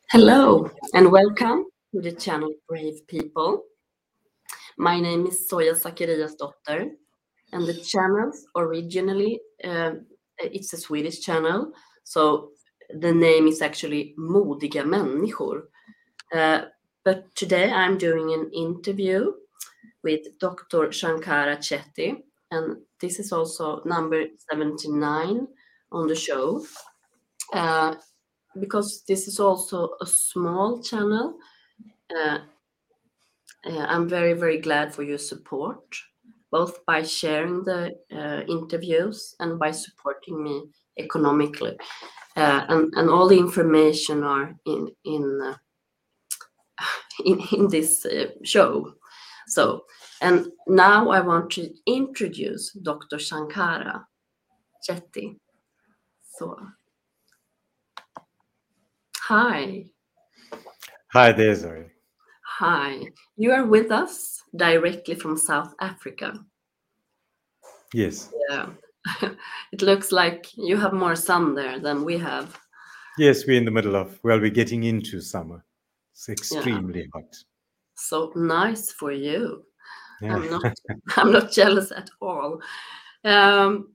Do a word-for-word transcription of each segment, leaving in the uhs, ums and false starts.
Hello and welcome to the channel Brave People. My name is Soja Zachariasdotter, and the channel originally uh, it's a Swedish channel, so the name is actually Modiga människor. Uh, but today I'm doing an interview with Doctor Shankara Chetty, and this is also number seventy-nine on the show. Uh, because this is also a small channel, uh, uh, I'm very, very glad for your support, both by sharing the uh, interviews and by supporting me economically. Uh, and, and all the information are in in uh, in, in this uh, show. So, and now I want to introduce Doctor Shankara Chetty. So, hi. Hi there, Zoe. Hi, you are with us directly from South Africa. Yes. Yeah, it looks like you have more sun there than we have. Yes, we're in the middle of, well, we're getting into summer. It's Yeah, extremely hot. so nice for you. Yeah. I'm not, I'm not jealous at all. Um,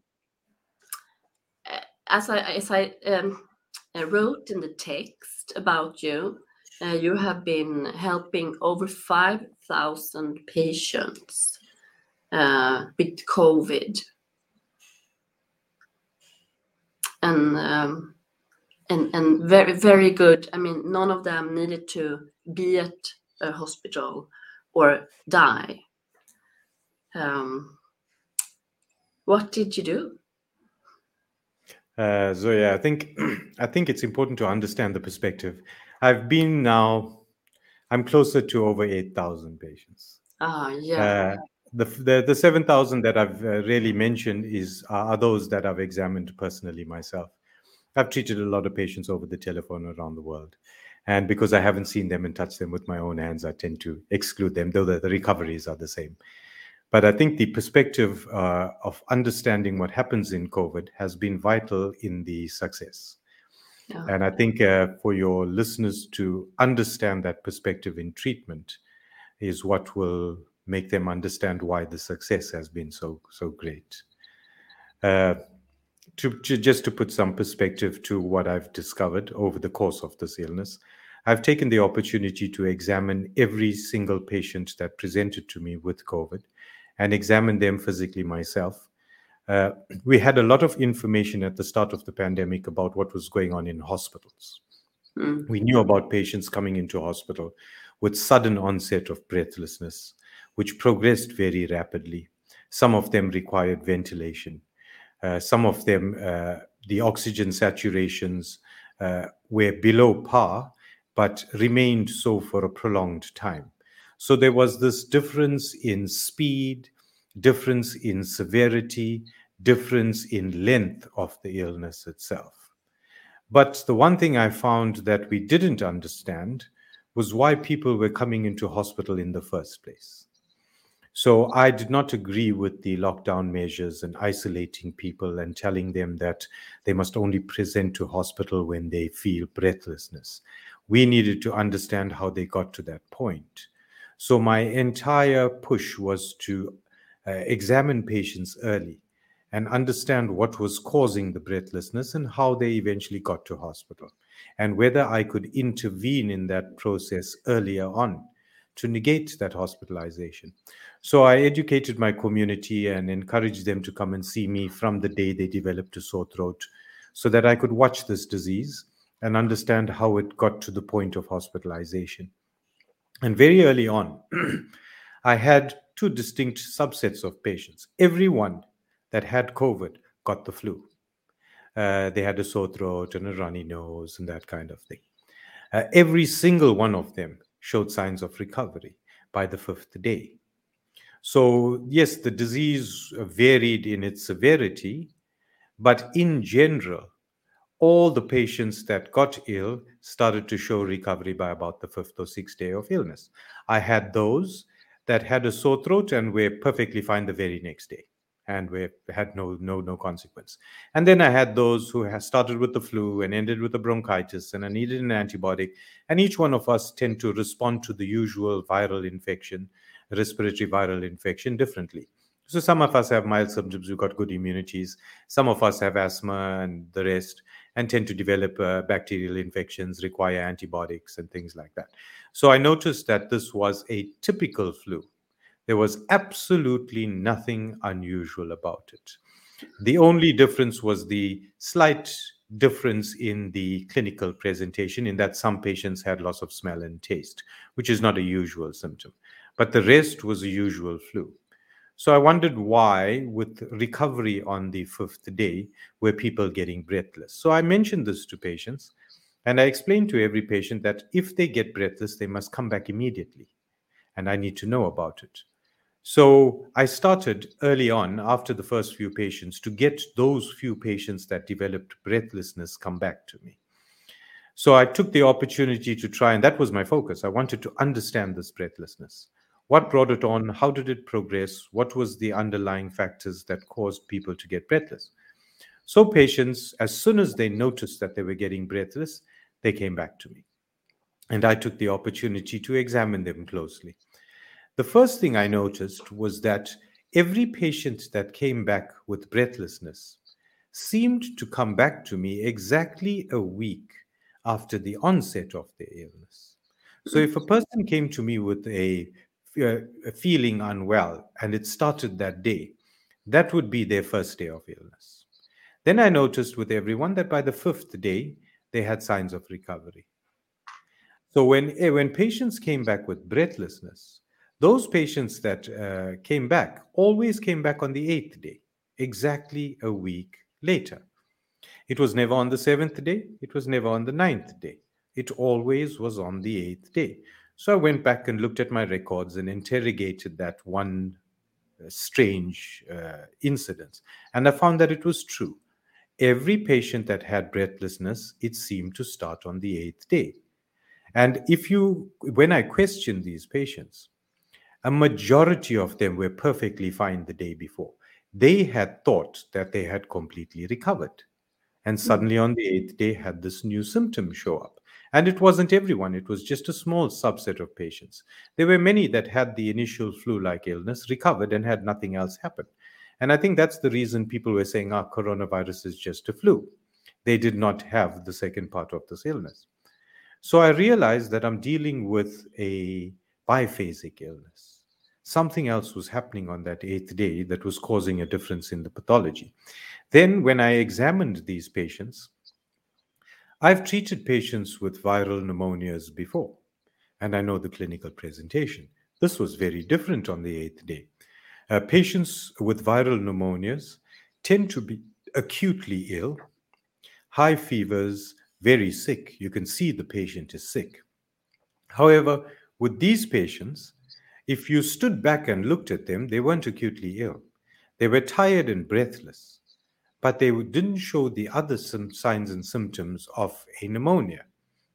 as I, as I um, uh, wrote in the text about you, uh, you have been helping over five thousand patients uh, with COVID. And um, and and very very good. I mean, none of them needed to be at a hospital or die. Um, what did you do? Uh, Zoya, I think I think it's important to understand the perspective. I've been now, I'm closer to over eight thousand patients. Ah, yeah, Uh, the the, the seven thousand that I've uh, really mentioned is are are those that I've examined personally myself. I've treated a lot of patients over the telephone around the world. And because I haven't seen them and touched them with my own hands, I tend to exclude them, though the, the recoveries are the same. But I think the perspective uh, of understanding what happens in COVID has been vital in the success. yeah, And I think uh, for your listeners to understand that perspective in treatment is what will make them understand why the success has been so so great. Uh, to, to just to put some perspective to what I've discovered over the course of this illness, I've taken the opportunity to examine every single patient that presented to me with COVID and examine them physically myself. Uh, we had a lot of information at the start of the pandemic about what was going on in hospitals. mm, We knew about patients coming into hospital with sudden onset of breathlessness, which progressed very rapidly. Some of them required ventilation. Uh, some of them, uh, the oxygen saturations uh, were below par, but remained so for a prolonged time. So there was this difference in speed, difference in severity, difference in length of the illness itself. But the one thing I found that we didn't understand was why people were coming into hospital in the first place. So I did not agree with the lockdown measures and isolating people and telling them that they must only present to hospital when they feel breathlessness. We needed to understand how they got to that point. So my entire push was to uh, examine patients early and understand what was causing the breathlessness and how they eventually got to hospital, and whether I could intervene in that process earlier on to negate that hospitalization. So I educated my community and encouraged them to come and see me from the day they developed a sore throat so that I could watch this disease and understand how it got to the point of hospitalization. And very early on, I had two distinct subsets of patients. Everyone that had COVID got the flu. Uh, they had a sore throat and a runny nose and that kind of thing. Uh, every single one of them showed signs of recovery by the fifth day. So, yes, the disease varied in its severity, but in general, all the patients that got ill started to show recovery by about the fifth or sixth day of illness. I had those that had a sore throat and were perfectly fine the very next day. and we had no no no consequence. And then I had those who had started with the flu and ended with a bronchitis, and I needed an antibiotic. And each one of us tend to respond to the usual viral infection, respiratory viral infection, differently. So some of us have mild symptoms, we've got good immunities. Some of us have asthma and the rest, and tend to develop uh, bacterial infections, require antibiotics and things like that. So I noticed that this was a typical flu. There was absolutely nothing unusual about it. The only difference was the slight difference in the clinical presentation, in that some patients had loss of smell and taste, which is not a usual symptom. But the rest was a usual flu. So I wondered why, with recovery on the fifth day, were people getting breathless. So I mentioned this to patients, and I explained to every patient that if they get breathless, they must come back immediately, and I need to know about it. So I started early on, after the first few patients, to get those few patients that developed breathlessness come back to me. So I took the opportunity to try, and that was my focus. I wanted to understand this breathlessness. What brought it on? How did it progress? What was the underlying factors that caused people to get breathless? So patients, as soon as they noticed that they were getting breathless, they came back to me. And I took the opportunity to examine them closely. The first thing I noticed was that every patient that came back with breathlessness seemed to come back to me exactly a week after the onset of their illness. So if a person came to me with a, a feeling unwell and it started that day, that would be their first day of illness. Then I noticed with everyone that by the fifth day, they had signs of recovery. So when, when patients came back with breathlessness, those patients that uh, came back always came back on the eighth day, exactly a week later. It was never on the seventh day. It was never on the ninth day. It always was on the eighth day. So I went back and looked at my records and interrogated that one uh, strange uh, incident. And I found that it was true. Every patient that had breathlessness, it seemed to start on the eighth day. And if you, when I questioned these patients, a majority of them were perfectly fine the day before. They had thought that they had completely recovered. And suddenly on the eighth day had this new symptom show up. And it wasn't everyone, it was just a small subset of patients. There were many that had the initial flu-like illness, recovered, and had nothing else happen. And I think that's the reason people were saying, ah, coronavirus is just a flu. They did not have the second part of this illness. So I realized that I'm dealing with a biphasic illness. Something else was happening on that eighth day that was causing a difference in the pathology. Then, when I examined these patients, I've treated patients with viral pneumonias before, and I know the clinical presentation. This was very different on the eighth day. Uh, patients with viral pneumonias tend to be acutely ill, high fevers, very sick. You can see the patient is sick. However, with these patients, if you stood back and looked at them, they weren't acutely ill. They were tired and breathless, but they didn't show the other signs and symptoms of a pneumonia.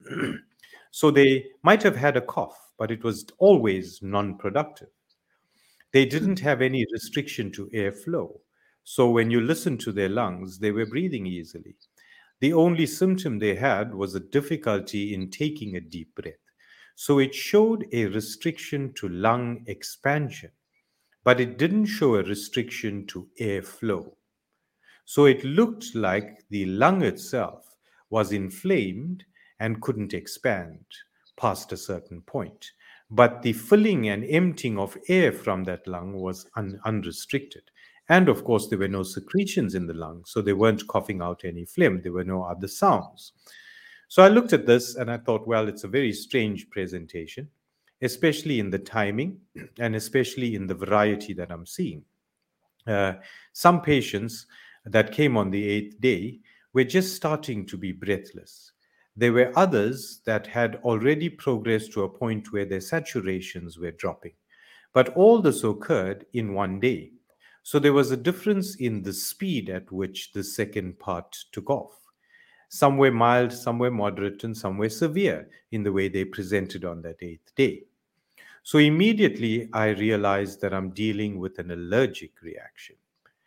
So they might have had a cough, but it was always non-productive. They didn't have any restriction to airflow. So when you listen to their lungs, they were breathing easily. The only symptom they had was a difficulty in taking a deep breath. So it showed a restriction to lung expansion, but it didn't show a restriction to airflow. So it looked like the lung itself was inflamed and couldn't expand past a certain point. But the filling and emptying of air from that lung was un- unrestricted. And of course, there were no secretions in the lung, so they weren't coughing out any phlegm. There were no other sounds. So I looked at this and I thought, well, it's a very strange presentation, especially in the timing and especially in the variety that I'm seeing. Uh, some patients that came on the eighth day were just starting to be breathless. There were others that had already progressed to a point where their saturations were dropping. But all this occurred in one day. So there was a difference in the speed at which the second part took off. Some were mild, some were moderate, and some were severe in the way they presented on that eighth day. So immediately I realized that I'm dealing with an allergic reaction.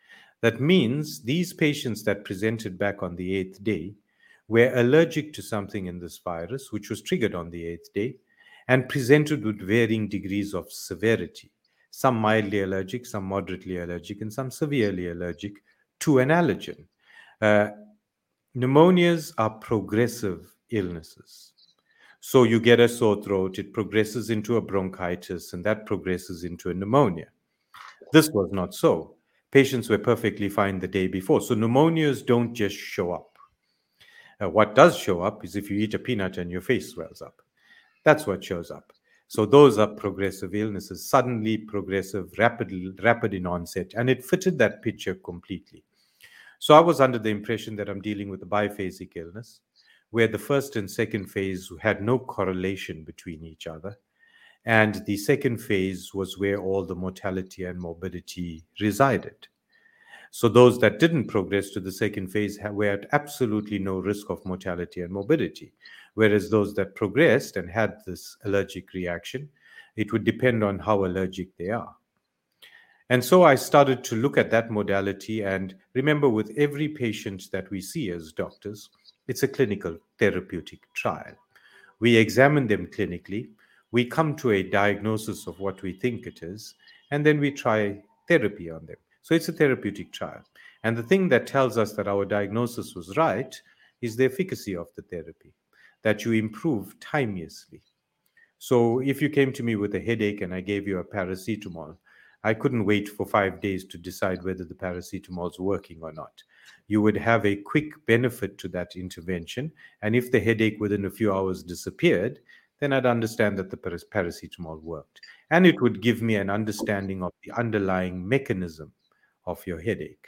That means these patients that presented back on the eighth day were allergic to something in this virus, which was triggered on the eighth day, and presented with varying degrees of severity. Some mildly allergic, some moderately allergic, and some severely allergic to an allergen. Uh, pneumonias are progressive illnesses. So you get a sore throat, it progresses into a bronchitis, and that progresses into a pneumonia. This was not so. Patients were perfectly fine the day before. So pneumonias don't just show up. Uh, what does show up is if you eat a peanut and your face swells up. That's what shows up. So those are progressive illnesses, suddenly progressive, rapid, rapid in onset, and it fitted that picture completely. So I was under the impression that I'm dealing with a biphasic illness, where the first and second phase had no correlation between each other. And the second phase was where all the mortality and morbidity resided. So those that didn't progress to the second phase were at absolutely no risk of mortality and morbidity, whereas those that progressed and had this allergic reaction, it would depend on how allergic they are. And so I started to look at that modality, and remember, with every patient that we see as doctors, it's a clinical therapeutic trial. We examine them clinically, we come to a diagnosis of what we think it is, and then we try therapy on them. So it's a therapeutic trial. And the thing that tells us that our diagnosis was right is the efficacy of the therapy, that you improve timeously. So if you came to me with a headache and I gave you a paracetamol, I couldn't wait for five days to decide whether the paracetamol is working or not. You would have a quick benefit to that intervention. And if the headache within a few hours disappeared, then I'd understand that the paracetamol worked. And it would give me an understanding of the underlying mechanism of your headache.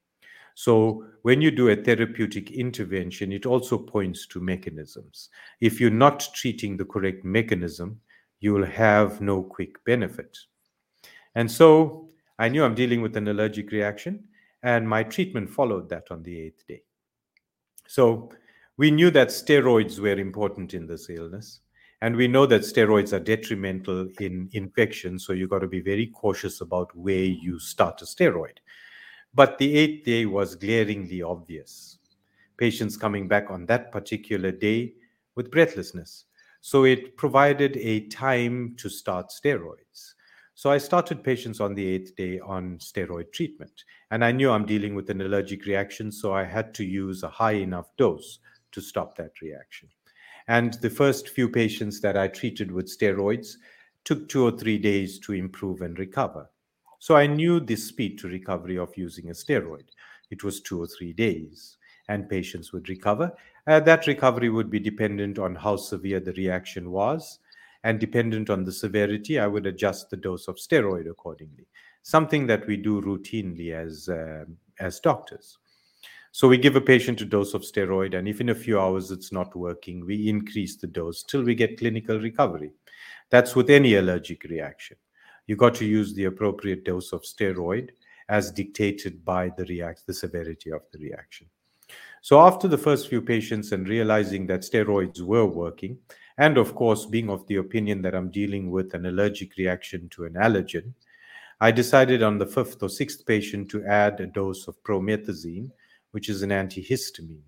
So when you do a therapeutic intervention, it also points to mechanisms. If you're not treating the correct mechanism, you will have no quick benefit. And so I knew I'm dealing with an allergic reaction, and my treatment followed that on the eighth day. So we knew that steroids were important in this illness, and we know that steroids are detrimental in infection, so you've got to be very cautious about where you start a steroid. But the eighth day was glaringly obvious. Patients coming back on that particular day with breathlessness. So it provided a time to start steroids. So I started patients on the eighth day on steroid treatment. And I knew I'm dealing with an allergic reaction, so I had to use a high enough dose to stop that reaction. And the first few patients that I treated with steroids took two or three days to improve and recover. So I knew the speed to recovery of using a steroid. It was two or three days, and patients would recover. Uh, that recovery would be dependent on how severe the reaction was, and dependent on the severity, I would adjust the dose of steroid accordingly, something that we do routinely as, uh, as doctors. So we give a patient a dose of steroid, and if in a few hours it's not working, we increase the dose till we get clinical recovery. That's with any allergic reaction. You got to use the appropriate dose of steroid as dictated by the react, the severity of the reaction. So after the first few patients and realizing that steroids were working, and of course being of the opinion that I'm dealing with an allergic reaction to an allergen, I decided on the fifth or sixth patient to add a dose of promethazine, which is an antihistamine,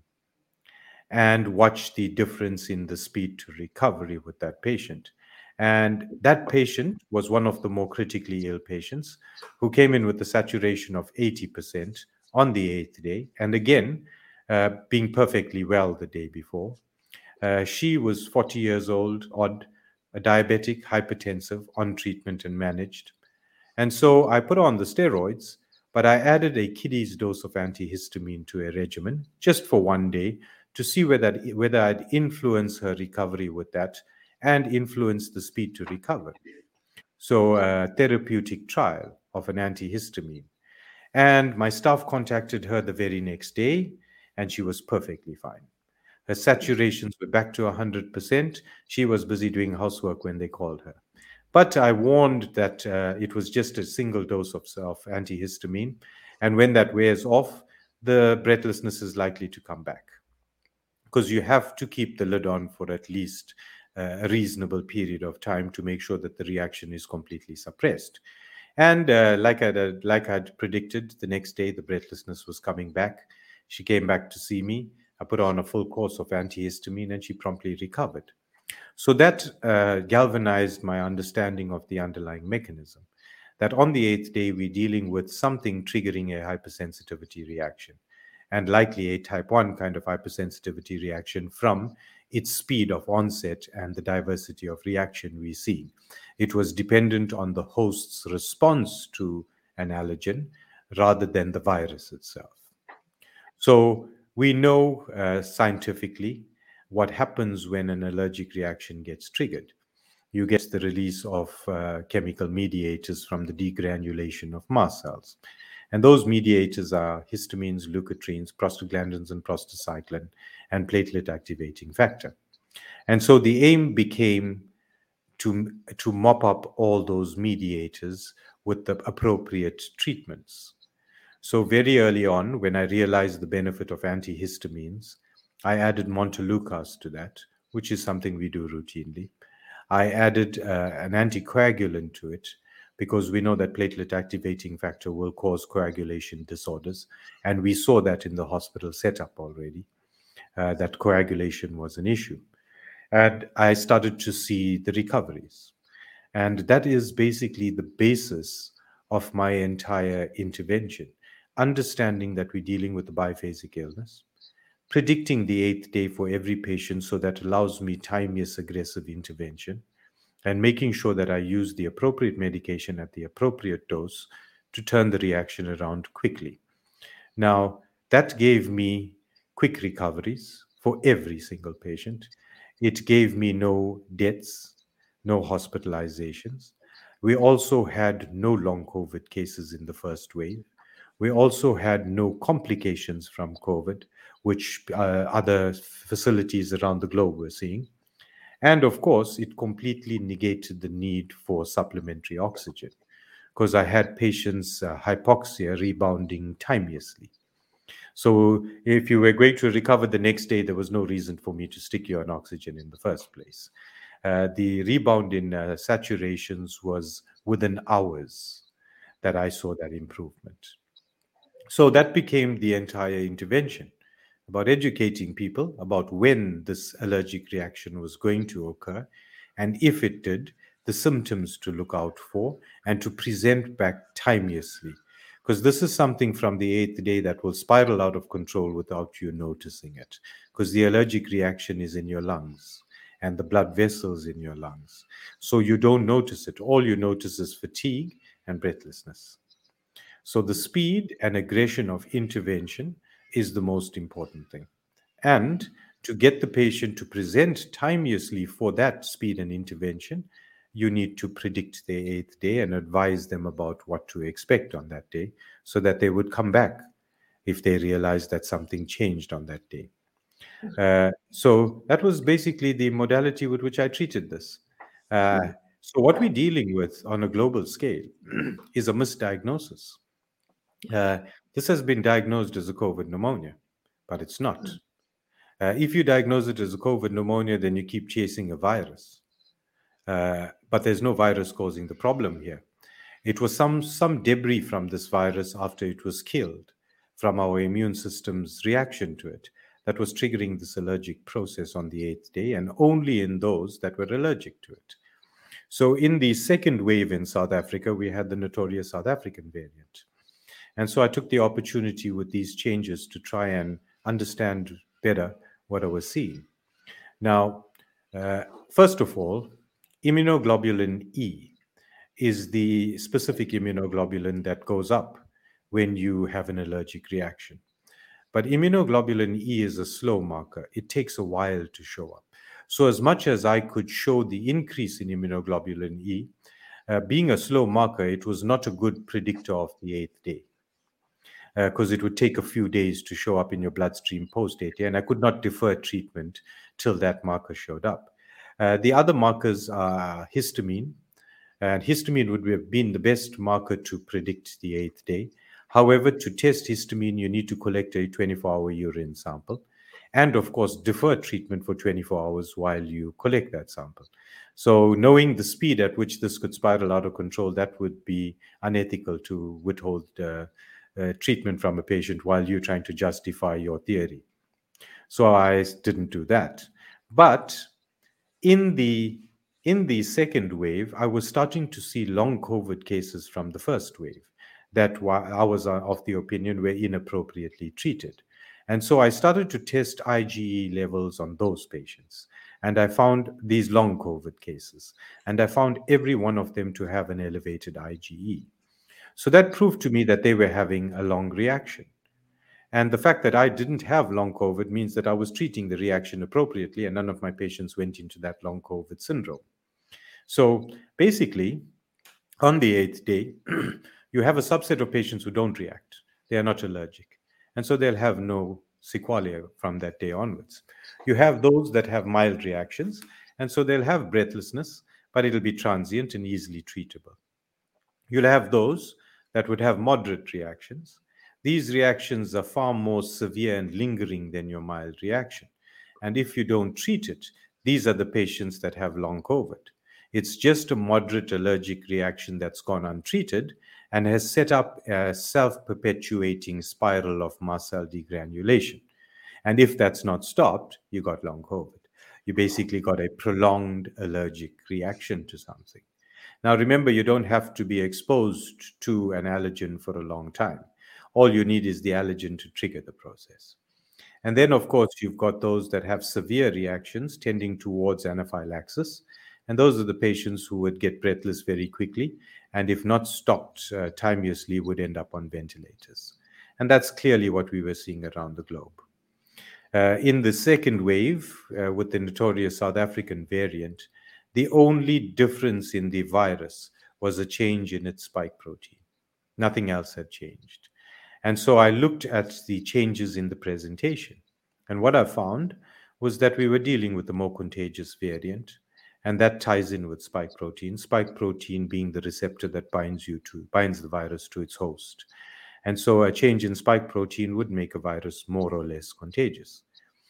and watch the difference in the speed to recovery with that patient. And that patient was one of the more critically ill patients who came in with a saturation of eighty percent on the eighth day. And again, uh, being perfectly well the day before. Uh, she was forty years old, odd, a diabetic, hypertensive, on treatment and managed. And so I put on the steroids, but I added a kidney's dose of antihistamine to a regimen just for one day to see whether, whether I'd influence her recovery with that and influence the speed to recover. So a therapeutic trial of an antihistamine. And my staff contacted her the very next day, and she was perfectly fine. Her saturations were back to one hundred percent. She was busy doing housework when they called her. But I warned that uh, it was just a single dose of, of antihistamine. And when that wears off, the breathlessness is likely to come back. Because you have to keep the lid on for at least uh, a reasonable period of time to make sure that the reaction is completely suppressed. And uh, like I like I'd predicted, the next day the breathlessness was coming back. She came back to see me. I put her on a full course of antihistamine, and she promptly recovered. So that uh, galvanized my understanding of the underlying mechanism. That on the eighth day we're dealing with something triggering a hypersensitivity reaction, and likely a type one kind of hypersensitivity reaction from its speed of onset and the diversity of reaction we see. It was dependent on the host's response to an allergen rather than the virus itself. So we know uh, scientifically what happens when an allergic reaction gets triggered. You get the release of uh, chemical mediators from the degranulation of mast cells. And those mediators are histamines, leukotrienes, prostaglandins, and prostacyclin, and platelet activating factor. And so the aim became to, to mop up all those mediators with the appropriate treatments. So very early on, when I realized the benefit of antihistamines, I added Montelukast to that, which is something we do routinely. I added uh, an anticoagulant to it because we know that platelet activating factor will cause coagulation disorders. And we saw that in the hospital setup already, uh, that coagulation was an issue. And I started to see the recoveries. And that is basically the basis of my entire intervention. Understanding that we're dealing with a biphasic illness, predicting the eighth day for every patient so that allows me timeous aggressive intervention, and making sure that I use the appropriate medication at the appropriate dose to turn the reaction around quickly. Now, that gave me quick recoveries for every single patient. It gave me no deaths, no hospitalizations. We also had no long COVID cases in the first wave. We also had no complications from COVID, which uh, other facilities around the globe were seeing. And of course, it completely negated the need for supplementary oxygen because I had patients' uh, hypoxia rebounding timeously. So if you were going to recover the next day, there was no reason for me to stick you on oxygen in the first place. Uh, the rebound in uh, saturations was within hours that I saw that improvement. So that became the entire intervention, about educating people about when this allergic reaction was going to occur, and if it did, the symptoms to look out for and to present back timeously. Because this is something from the eighth day that will spiral out of control without you noticing it, because the allergic reaction is in your lungs and the blood vessels in your lungs. So you don't notice it. All you notice is fatigue and breathlessness. So the speed and aggression of intervention is the most important thing. And to get the patient to present timeously for that speed and intervention, you need to predict their eighth day and advise them about what to expect on that day so that they would come back if they realize that something changed on that day. Uh, so that was basically the modality with which I treated this. Uh, so what we're dealing with on a global scale is a misdiagnosis. Uh, this has been diagnosed as a COVID pneumonia, but it's not. Uh, if you diagnose it as a COVID pneumonia, then you keep chasing a virus. Uh, but there's no virus causing the problem here. It was some, some debris from this virus after it was killed from our immune system's reaction to it that was triggering this allergic process on the eighth day, and only in those that were allergic to it. So in the second wave in South Africa, we had the notorious South African variant. And so I took the opportunity with these changes to try and understand better what I was seeing. Now, uh, first of all, immunoglobulin E is the specific immunoglobulin that goes up when you have an allergic reaction. But immunoglobulin E is a slow marker. It takes a while to show up. So as much as I could show the increase in immunoglobulin E, uh, being a slow marker, it was not a good predictor of the eighth day, because uh, it would take a few days to show up in your bloodstream post-eighth day, and I could not defer treatment till that marker showed up. Uh, the other markers are histamine, and histamine would have been the best marker to predict the eighth day. However, to test histamine, you need to collect a twenty-four hour urine sample, and of course defer treatment for twenty-four hours while you collect that sample. So knowing the speed at which this could spiral out of control, that would be unethical to withhold uh, uh, treatment from a patient while you're trying to justify your theory. So I didn't do that. But in the in the second wave, I was starting to see long COVID cases from the first wave that I was of the opinion were inappropriately treated. And so I started to test IgE levels on those patients. And I found these long COVID cases. And I found every one of them to have an elevated IgE. So that proved to me that they were having a long reaction. And the fact that I didn't have long COVID means that I was treating the reaction appropriately, and none of my patients went into that long COVID syndrome. So basically, on the eighth day, you have a subset of patients who don't react. They are not allergic. And so they'll have no sequelae from that day onwards. You have those that have mild reactions, and so they'll have breathlessness, but it'll be transient and easily treatable. You'll have those that would have moderate reactions. These reactions are far more severe and lingering than your mild reaction. And if you don't treat it, these are the patients that have long COVID. It's just a moderate allergic reaction that's gone untreated and has set up a self-perpetuating spiral of mast cell degranulation. And if that's not stopped, you got long COVID. You basically got a prolonged allergic reaction to something. Now, remember, you don't have to be exposed to an allergen for a long time. All you need is the allergen to trigger the process. And then, of course, you've got those that have severe reactions tending towards anaphylaxis. And those are the patients who would get breathless very quickly, and if not stopped uh, timeously, would end up on ventilators. And that's clearly what we were seeing around the globe. Uh, in the second wave, uh, with the notorious South African variant, the only difference in the virus was a change in its spike protein. Nothing else had changed. And so I looked at the changes in the presentation. And what I found was that we were dealing with the more contagious variant. And that ties in with spike protein, spike protein being the receptor that binds you to, binds the virus to its host. And so a change in spike protein would make a virus more or less contagious.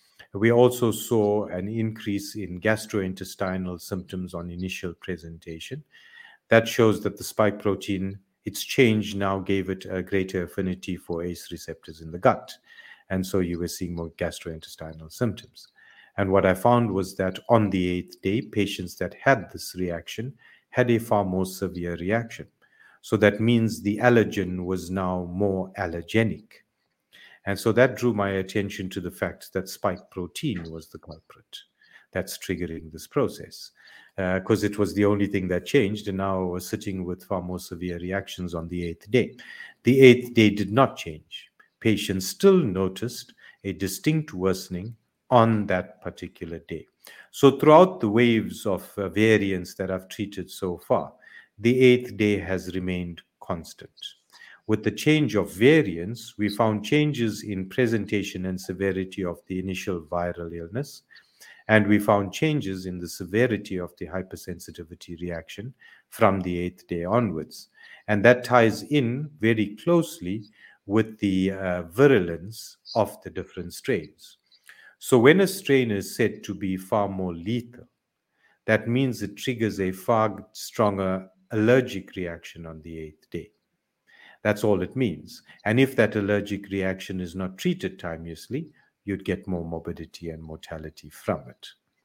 We also saw an increase in gastrointestinal symptoms on initial presentation. That shows that the spike protein, its change now gave it a greater affinity for A C E receptors in the gut. And so you were seeing more gastrointestinal symptoms. And what I found was that on the eighth day, patients that had this reaction had a far more severe reaction. So that means the allergen was now more allergenic. And so that drew my attention to the fact that spike protein was the culprit that's triggering this process, because uh, it was the only thing that changed. And now I was sitting with far more severe reactions on the eighth day. The eighth day did not change. Patients still noticed a distinct worsening on that particular day. So throughout the waves of uh, variants that I've treated so far, the eighth day has remained constant. With the change of variants, we found changes in presentation and severity of the initial viral illness, and we found changes in the severity of the hypersensitivity reaction from the eighth day onwards. And that ties in very closely with the uh, virulence of the different strains. So when a strain is said to be far more lethal, that means it triggers a far stronger allergic reaction on the eighth day. That's all it means. And if that allergic reaction is not treated timeously, you'd get more morbidity and mortality from it.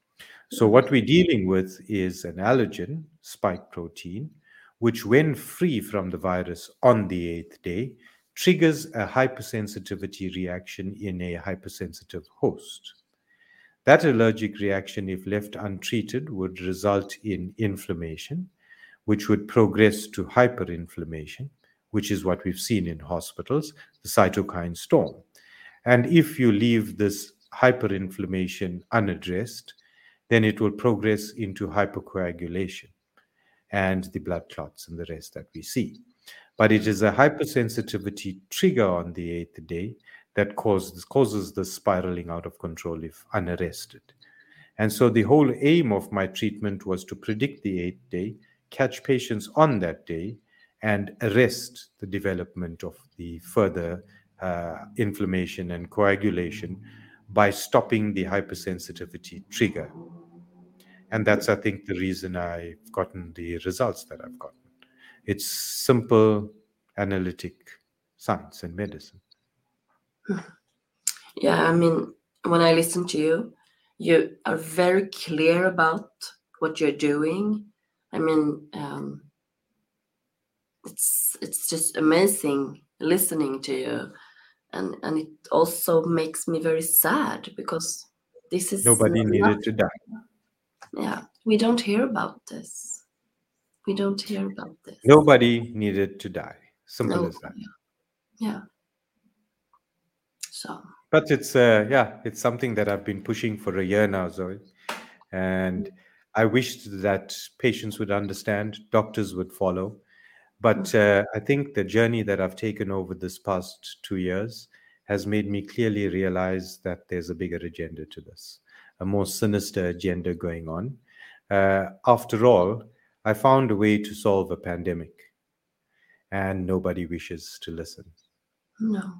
So what we're dealing with is an allergen, spike protein, which when free from the virus on the eighth day, triggers a hypersensitivity reaction in a hypersensitive host. That allergic reaction, if left untreated, would result in inflammation, which would progress to hyperinflammation, which is what we've seen in hospitals, the cytokine storm. And if you leave this hyperinflammation unaddressed, then it will progress into hypercoagulation and the blood clots and the rest that we see. But it is a hypersensitivity trigger on the eighth day that causes, causes the spiraling out of control if unarrested. And so the whole aim of my treatment was to predict the eighth day, catch patients on that day, and arrest the development of the further uh, inflammation and coagulation by stopping the hypersensitivity trigger. And that's, I think, the reason I've gotten the results that I've gotten. It's simple analytic science and medicine. Yeah, I mean, when I listen to you, you are very clear about what you're doing. I mean, um, it's it's just amazing listening to you, and and it also makes me very sad because this is Nobody not, needed to die. yeah, we don't hear about this. We don't hear about this. Nobody needed to die. Simple No, as that. yeah. So. But it's uh, yeah, it's something that I've been pushing for a year now, Zoe, and I wished that patients would understand, doctors would follow. But uh, I think the journey that I've taken over this past two years has made me clearly realize that there's a bigger agenda to this, a more sinister agenda going on. Uh, after all, I found a way to solve a pandemic, and nobody wishes to listen. No.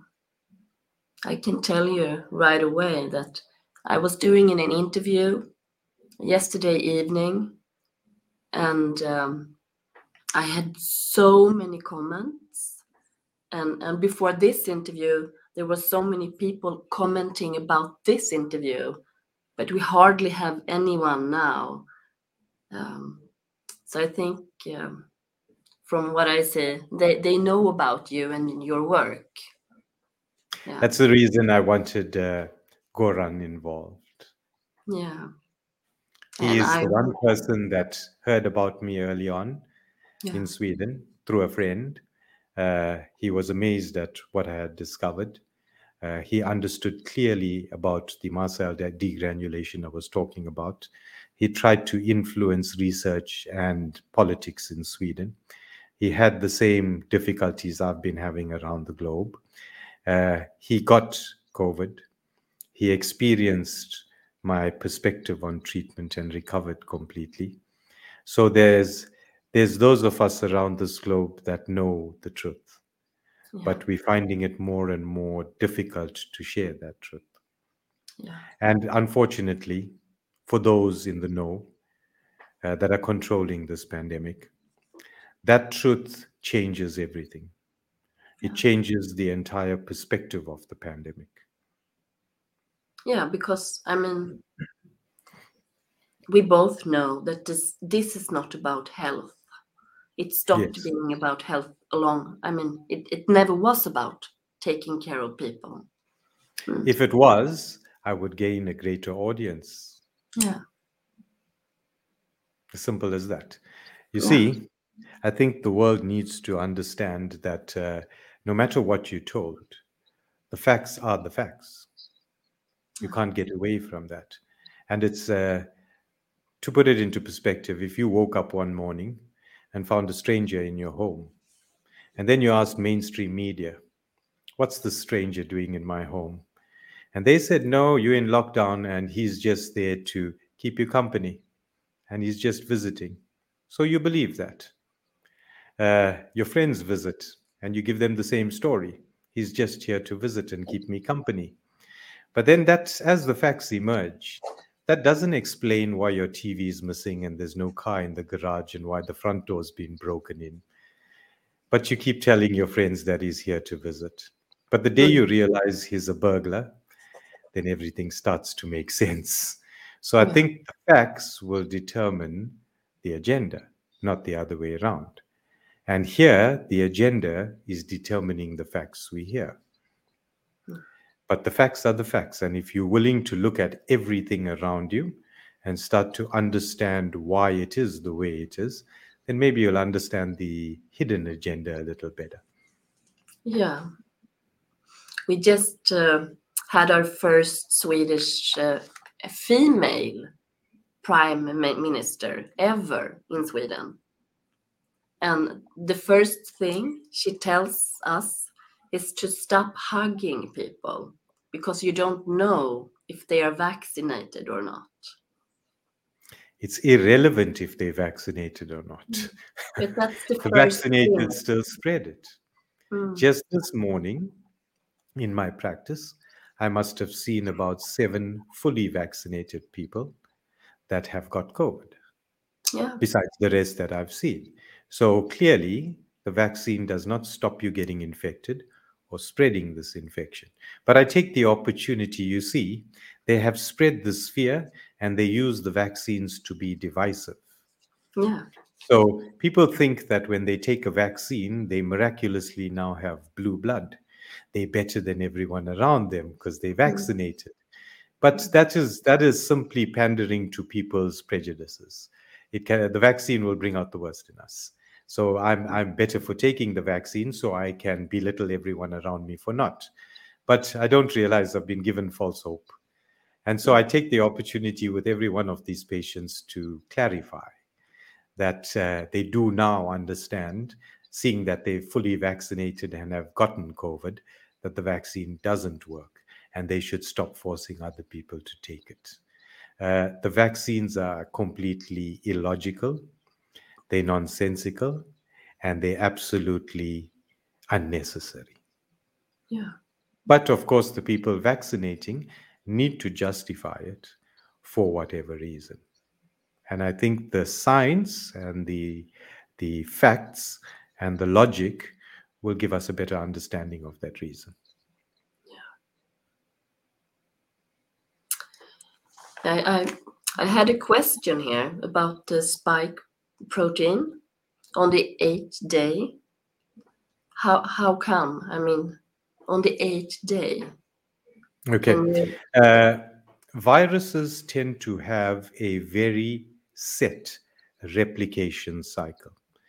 I can tell you right away that I was doing an interview yesterday evening, and um, I had so many comments. And, and before this interview, there were so many people commenting about this interview, but we hardly have anyone now. Um, so I think um, from what I say, they, they know about you and your work. Yeah. That's the reason I wanted uh, Goran involved. Yeah. He And is I the one would- person that heard about me early on Yeah. in Sweden through a friend. Uh, he was amazed at what I had discovered. Uh, he understood clearly about the mast cell de- degranulation I was talking about. He tried to influence research and politics in Sweden. He had the same difficulties I've been having around the globe. Uh, he got COVID. He experienced my perspective on treatment and recovered completely. So there's there's those of us around this globe that know the truth, Yeah. but we're finding it more and more difficult to share that truth. Yeah. And unfortunately, for those in the know uh, that are controlling this pandemic, that truth changes everything. It Yeah. changes the entire perspective of the pandemic. Yeah, because I mean, we both know that this this is not about health. It stopped Yes. being about health along. I mean, it, it never was about taking care of people. Mm. If it was, I would gain a greater audience. Yeah. As simple as that. You Yeah. see, I think the world needs to understand that uh, no matter what you're told, the facts are the facts. You can't get away from that. And it's, uh, to put it into perspective, if you woke up one morning and found a stranger in your home, and then you asked mainstream media, what's the stranger doing in my home? And they said, no, you're in lockdown and he's just there to keep you company and he's just visiting. So you believe that. Uh, your friends visit and you give them the same story. He's just here to visit and keep me company. But then that's as the facts emerge, that doesn't explain why your T V is missing and there's no car in the garage and why the front door's been broken in. But you keep telling your friends that he's here to visit. But the day you realize he's a burglar, then everything starts to make sense. So I Yeah. think the facts will determine the agenda, not the other way around. And here, the agenda is determining the facts we hear. But the facts are the facts. And if you're willing to look at everything around you and start to understand why it is the way it is, then maybe you'll understand the hidden agenda a little better. Yeah. We just uh, had our first Swedish uh, female prime minister ever in Sweden. And the first thing she tells us is to stop hugging people because you don't know if they are vaccinated or not. It's irrelevant if they're vaccinated or not. But that's the The first vaccinated thing. still spread it. Mm. Just this morning, in my practice, I must have seen about seven fully vaccinated people that have got COVID, Yeah. besides the rest that I've seen. So clearly, the vaccine does not stop you getting infected or spreading this infection. But I take the opportunity, you see, they have spread this fear and they use the vaccines to be divisive. Yeah. So people think that when they take a vaccine, they miraculously now have blue blood. They're better than everyone around them because they're vaccinated. But that is that is simply pandering to people's prejudices. It can, the vaccine will bring out the worst in us. So I'm I'm better for taking the vaccine, so I can belittle everyone around me for not. But I don't realize I've been given false hope. And so I take the opportunity with every one of these patients to clarify that uh, they do now understand, seeing that they're fully vaccinated and have gotten COVID, that the vaccine doesn't work and they should stop forcing other people to take it. Uh, the vaccines are completely illogical, they're nonsensical, and they're absolutely unnecessary. Yeah. But of course, the people vaccinating need to justify it for whatever reason. And I think the science and the, the facts and the logic will give us a better understanding of that reason. I, I, I had a question here about the spike protein on the eighth day. How how come? I mean, on the eighth day. Okay. And, Uh, viruses tend to have a very set replication cycle.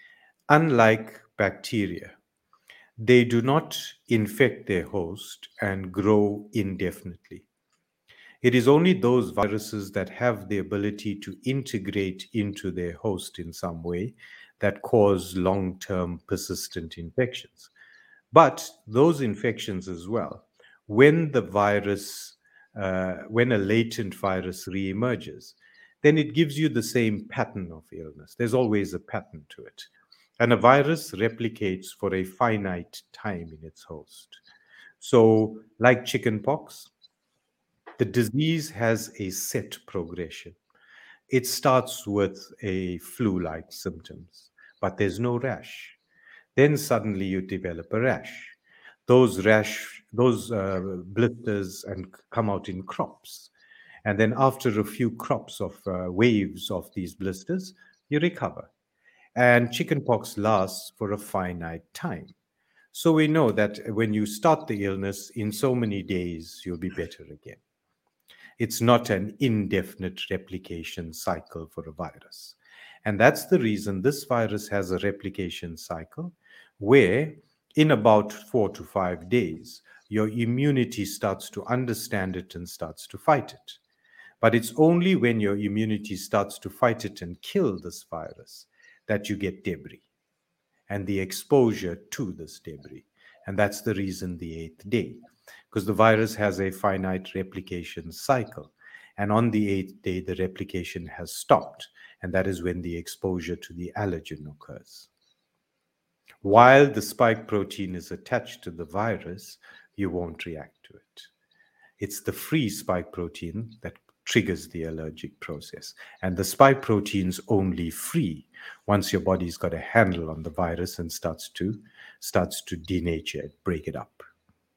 Unlike bacteria, they do not infect their host and grow indefinitely. It is only those viruses that have the ability to integrate into their host in some way that cause long term persistent infections. But those infections as well, when the virus, uh, when a latent virus reemerges, then it gives you the same pattern of illness. There's always a pattern to it. And a virus replicates for a finite time in its host. So, like chickenpox, the disease has a set progression. It starts with a flu like symptoms, but there's no rash. Then suddenly you develop a rash. Those rash, those uh, blisters and come out in crops. And then after a few crops of uh, waves of these blisters, you recover. And chickenpox lasts for a finite time. So we know that when you start the illness, in so many days, you'll be better again. It's not an indefinite replication cycle for a virus. And that's the reason this virus has a replication cycle where, in about four to five days, your immunity starts to understand it and starts to fight it. But it's only when your immunity starts to fight it and kill this virus that you get debris and the exposure to this debris. And that's the reason the eighth day, because the virus has a finite replication cycle. And on the eighth day, the replication has stopped. And that is when the exposure to the allergen occurs. While the spike protein is attached to the virus, you won't react to it. It's the free spike protein that triggers the allergic process. And the spike protein's only free once your body's got a handle on the virus and starts to starts to denature it, break it up.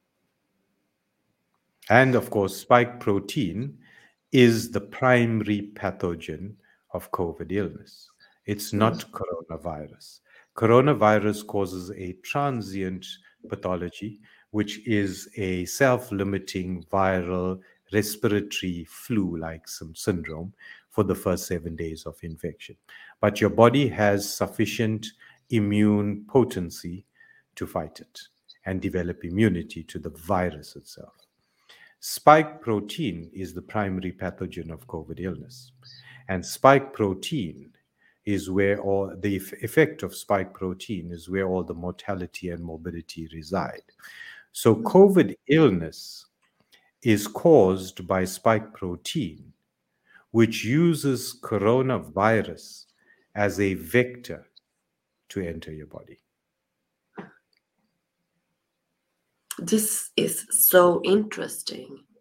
And of course, spike protein is the primary pathogen of COVID illness. It's not coronavirus. Coronavirus causes a transient pathology, which is a self-limiting viral respiratory flu-like syndrome for the first seven days of infection. But your body has sufficient immune potency to fight it and develop immunity to the virus itself. Spike protein is the primary pathogen of COVID illness. And spike protein is where all the effect of spike protein is where all the mortality and morbidity reside. So COVID illness is caused by spike protein, which uses coronavirus as a vector to enter your body. This is so interesting.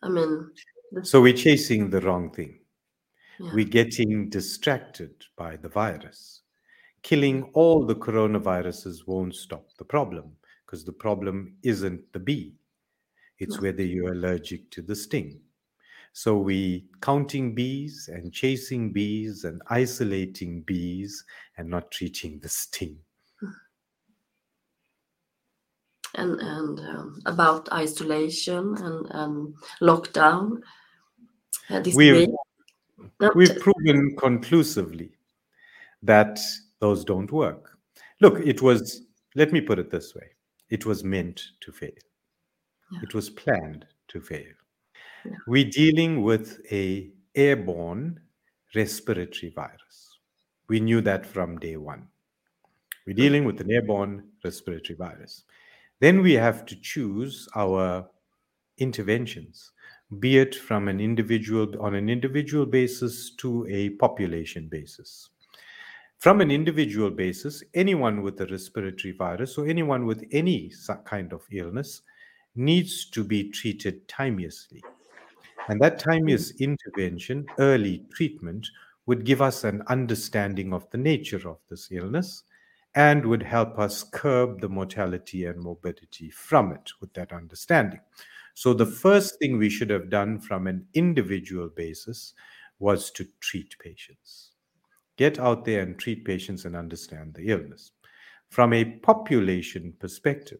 I mean, the, So we're chasing the wrong thing. yeah. We're getting distracted by the virus. Killing all the coronaviruses won't stop the problem, because the problem isn't the bee. It's No. whether you're allergic to the sting. So we counting bees and chasing bees and isolating bees and not treating the sting. And and um, about isolation and, and lockdown uh, this We've, week. No, we've just- proven conclusively that those don't work. Look, it was, let me put it this way, it was meant to fail. Yeah. It was planned to fail. Yeah. We're dealing with a airborne respiratory virus. We knew that from day one. We're dealing with an airborne respiratory virus. Then we have to choose our interventions, be it from an individual on an individual basis to a population basis. From an individual basis, anyone with a respiratory virus or anyone with any kind of illness needs to be treated timeously. And that timeous intervention, early treatment, would give us an understanding of the nature of this illness and would help us curb the mortality and morbidity from it with that understanding. So, the first thing we should have done from an individual basis was to treat patients. Get out there and treat patients and understand the illness. From a population perspective,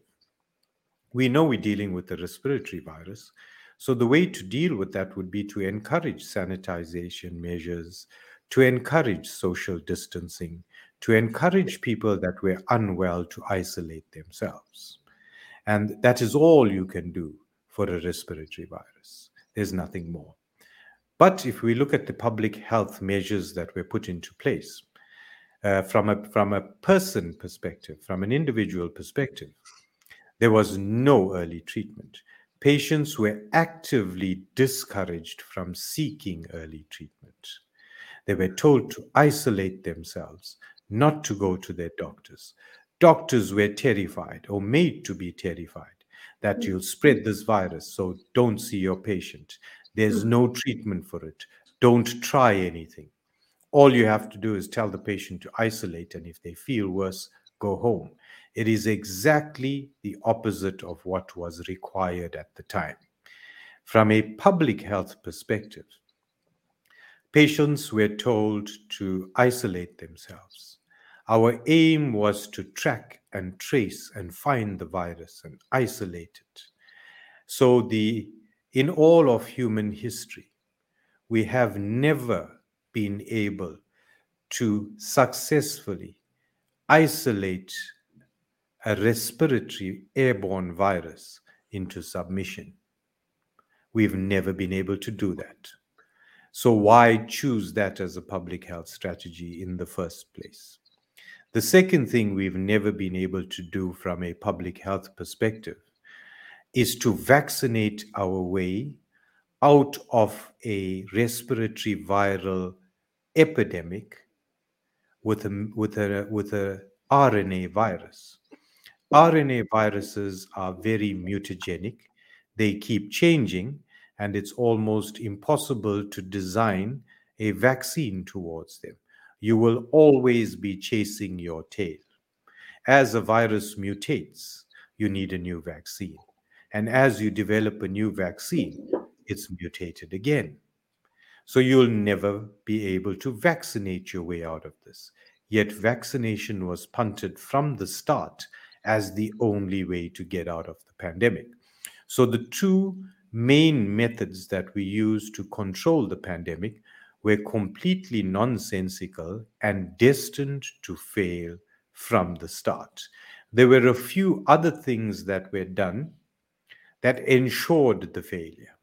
we know we're dealing with a respiratory virus. So the way to deal with that would be to encourage sanitization measures, to encourage social distancing, to encourage people that were unwell to isolate themselves. And that is all you can do for a respiratory virus. There's nothing more. But if we look at the public health measures that were put into place, uh, from a from a person perspective, from an individual perspective, there was no early treatment. Patients were actively discouraged from seeking early treatment. They were told to isolate themselves, not to go to their doctors. Doctors were terrified or made to be terrified that you'll spread this virus, so don't see your patient. There's no treatment for it. Don't try anything. All you have to do is tell the patient to isolate, and if they feel worse, go home. It is exactly the opposite of what was required at the time. From a public health perspective, patients were told to isolate themselves. Our aim was to track and trace and find the virus and isolate it. So, the, in all of human history, we have never been able to successfully isolate a respiratory airborne virus into submission. We've never been able to do that. So why choose that as a public health strategy in the first place? The second thing we've never been able to do from a public health perspective is to vaccinate our way out of a respiratory viral epidemic with a with a with a R N A virus. R N A viruses are very mutagenic. They keep changing, and it's almost impossible to design a vaccine towards them. You will always be chasing your tail. As a virus mutates, you need a new vaccine. And as you develop a new vaccine, it's mutated again. So you'll never be able to vaccinate your way out of this. Yet vaccination was punted from the start as the only way to get out of the pandemic. So the two main methods that we used to control the pandemic were completely nonsensical and destined to fail from the start. There were a few other things that were done that ensured the failure.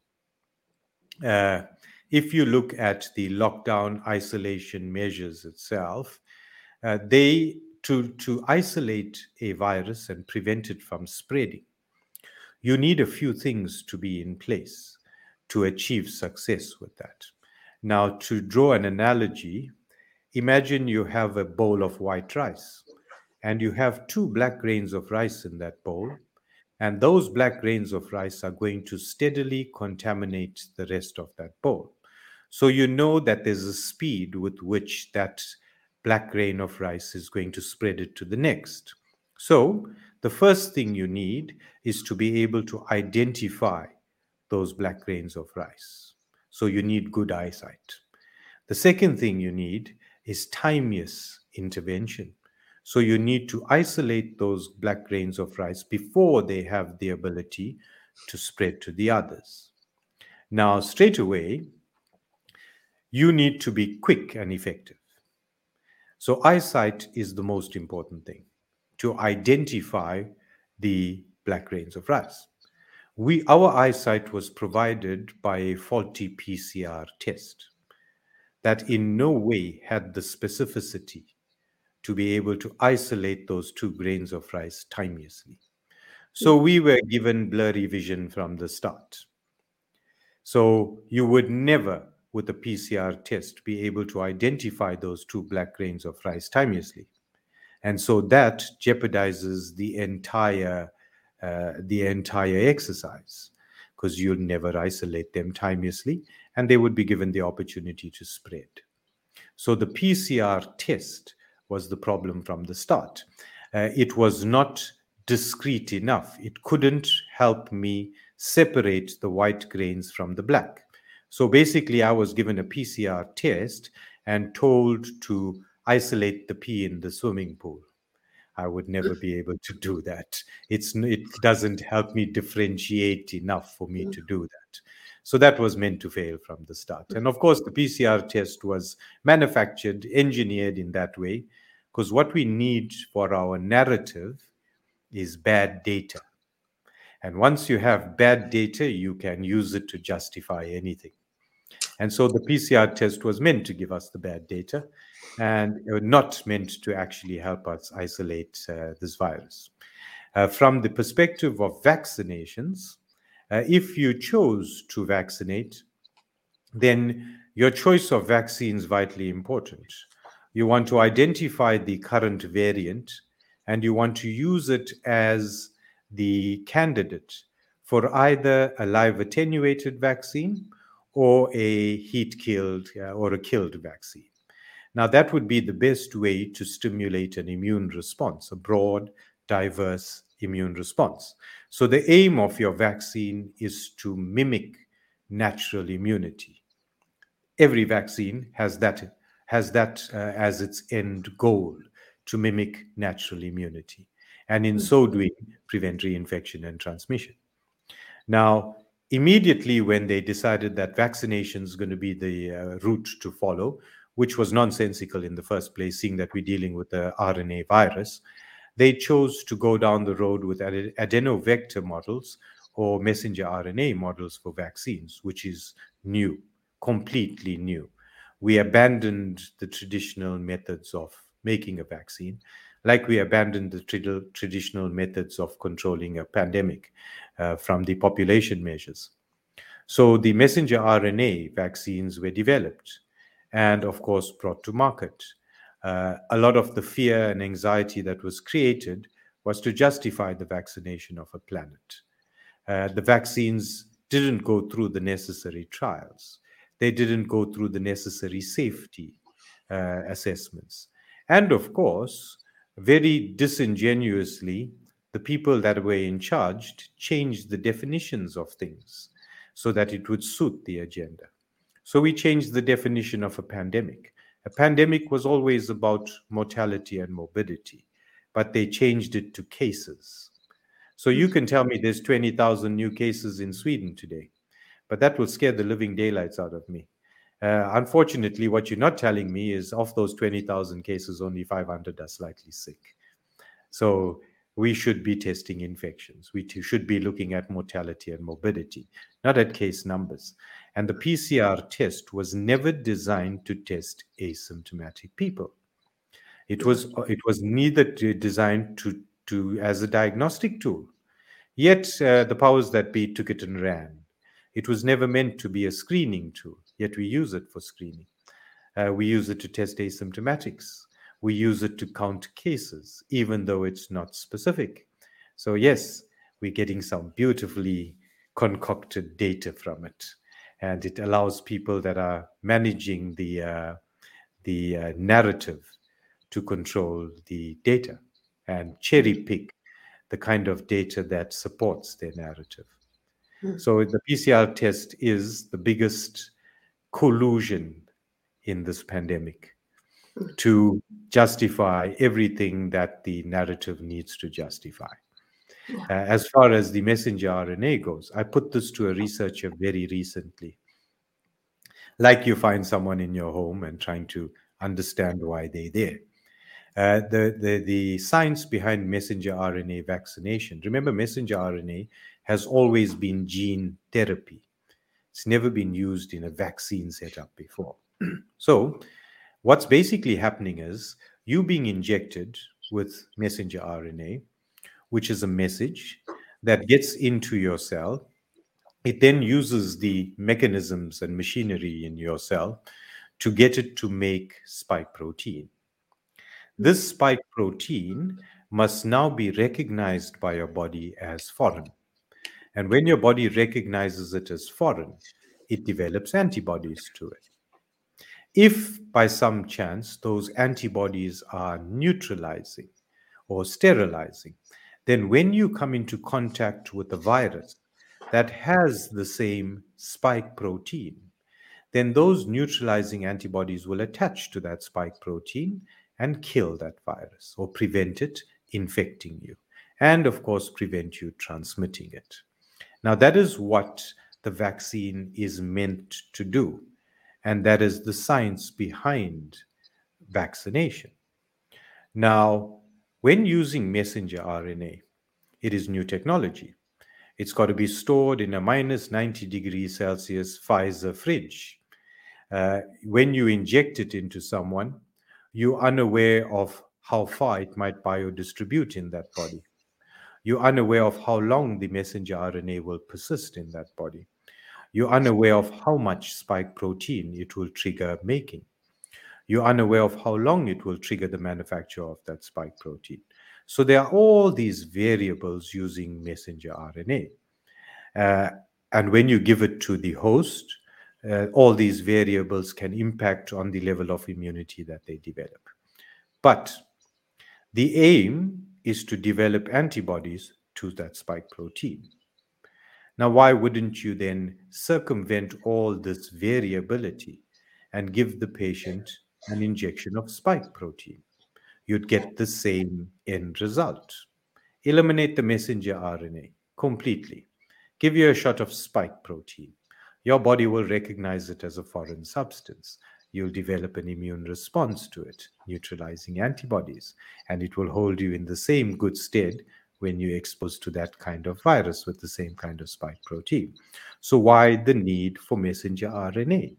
Uh, if you look at the lockdown isolation measures itself, uh, they to, to isolate a virus and prevent it from spreading, you need a few things to be in place to achieve success with that. Now, to draw an analogy, imagine you have a bowl of white rice and you have two black grains of rice in that bowl, And those black grains of rice are going to steadily contaminate the rest of that bowl. So you know that there's a speed with which that black grain of rice is going to spread it to the next. So the first thing you need is to be able to identify those black grains of rice. So you need good eyesight. The second thing you need is timeous intervention. So you need to isolate those black grains of rice before they have the ability to spread to the others. Now, straight away, you need to be quick and effective. So eyesight is the most important thing to identify the black grains of rice. We, our eyesight was provided by a faulty P C R test that in no way had the specificity to be able to isolate those two grains of rice timeously. So we were given blurry vision from the start. So you would never, with a P C R test, be able to identify those two black grains of rice timeously. And so that jeopardizes the entire, uh, the entire exercise, because you'll never isolate them timeously, and they would be given the opportunity to spread. So the P C R test was the problem from the start. Uh, it was not discrete enough. It couldn't help me separate the white grains from the black. So basically, I was given a P C R test and told to isolate the pea in the swimming pool. I would never be able to do that. It's, it doesn't help me differentiate enough for me to do that. So that was meant to fail from the start. And of course, the P C R test was manufactured, engineered in that way, because what we need for our narrative is bad data. And once you have bad data, you can use it to justify anything. And so the P C R test was meant to give us the bad data and not meant to actually help us isolate uh, this virus. Uh, from the perspective of vaccinations, uh, if you chose to vaccinate, then your choice of vaccine is vitally important. You want to identify the current variant and you want to use it as the candidate for either a live attenuated vaccine or a heat killed uh, or a killed vaccine. Now, that would be the best way to stimulate an immune response, a broad, diverse immune response. So the aim of your vaccine is to mimic natural immunity. Every vaccine has that, has that uh, as its end goal, to mimic natural immunity, and in so doing, prevent reinfection and transmission. Now, immediately when they decided that vaccination is going to be the uh, route to follow, which was nonsensical in the first place, seeing that we're dealing with the R N A virus, they chose to go down the road with ad- adenovector models or messenger R N A models for vaccines, which is new, completely new. We abandoned the traditional methods of making a vaccine, like we abandoned the tra- traditional methods of controlling a pandemic uh, from the population measures. So the messenger R N A vaccines were developed and, of course, brought to market. Uh, a lot of the fear and anxiety that was created was to justify the vaccination of a planet. Uh, the vaccines didn't go through the necessary trials. They didn't go through the necessary safety uh, assessments. And of course, very disingenuously, the people that were in charge changed the definitions of things so that it would suit the agenda. So we changed the definition of a pandemic. A pandemic was always about mortality and morbidity, but they changed it to cases. So you can tell me there's twenty thousand new cases in Sweden today, but that will scare the living daylights out of me. Uh, unfortunately, what you're not telling me is of those twenty thousand cases, only five hundred are slightly sick. So we should be testing infections. We should be looking at mortality and morbidity, not at case numbers. And the P C R test was never designed to test asymptomatic people. It was, it was neither designed to, to as a diagnostic tool. Yet uh, the powers that be took it and ran. It was never meant to be a screening tool, yet we use it for screening. Uh, we use it to test asymptomatics. We use it to count cases, even though it's not specific. So yes, we're getting some beautifully concocted data from it. And it allows people that are managing the, uh, the uh, narrative to control the data and cherry pick the kind of data that supports their narrative. Mm. So the P C R test is the biggest collusion in this pandemic Mm. to justify everything that the narrative needs to justify. Yeah. Uh, as far as the messenger R N A goes, I put this to a researcher very recently. Like you find someone in your home and trying to understand why they're there. Uh, the, the, the science behind messenger R N A vaccination, remember, messenger R N A has always been gene therapy. It's never been used in a vaccine setup before. So what's basically happening is you being injected with messenger R N A, which is a message that gets into your cell. It then uses the mechanisms and machinery in your cell to get it to make spike protein. This spike protein must now be recognized by your body as foreign. And when your body recognizes it as foreign, it develops antibodies to it. If by some chance those antibodies are neutralizing or sterilizing, then when you come into contact with a virus that has the same spike protein, then those neutralizing antibodies will attach to that spike protein and kill that virus or prevent it infecting you, and of course prevent you transmitting it. Now, that is what the vaccine is meant to do, and that is the science behind vaccination. Now, when using messenger R N A, it is new technology. It's got to be stored in a minus ninety degrees Celsius Pfizer fridge. Uh, when you inject it into someone, you're unaware of how far it might biodistribute in that body. You're unaware of how long the messenger R N A will persist in that body. You're unaware of how much spike protein it will trigger making. You're unaware of how long it will trigger the manufacture of that spike protein. So there are all these variables using messenger R N A. Uh, and when you give it to the host, uh, all these variables can impact on the level of immunity that they develop. But the aim is to develop antibodies to that spike protein. Now, why wouldn't you then circumvent all this variability and give the patient an injection of spike protein? You'd get the same end result. Eliminate the messenger R N A completely. Give you a shot of spike protein. Your body will recognize it as a foreign substance. You'll develop an immune response to it, neutralizing antibodies, and it will hold you in the same good stead when you're exposed to that kind of virus with the same kind of spike protein. So why the need for messenger R N A?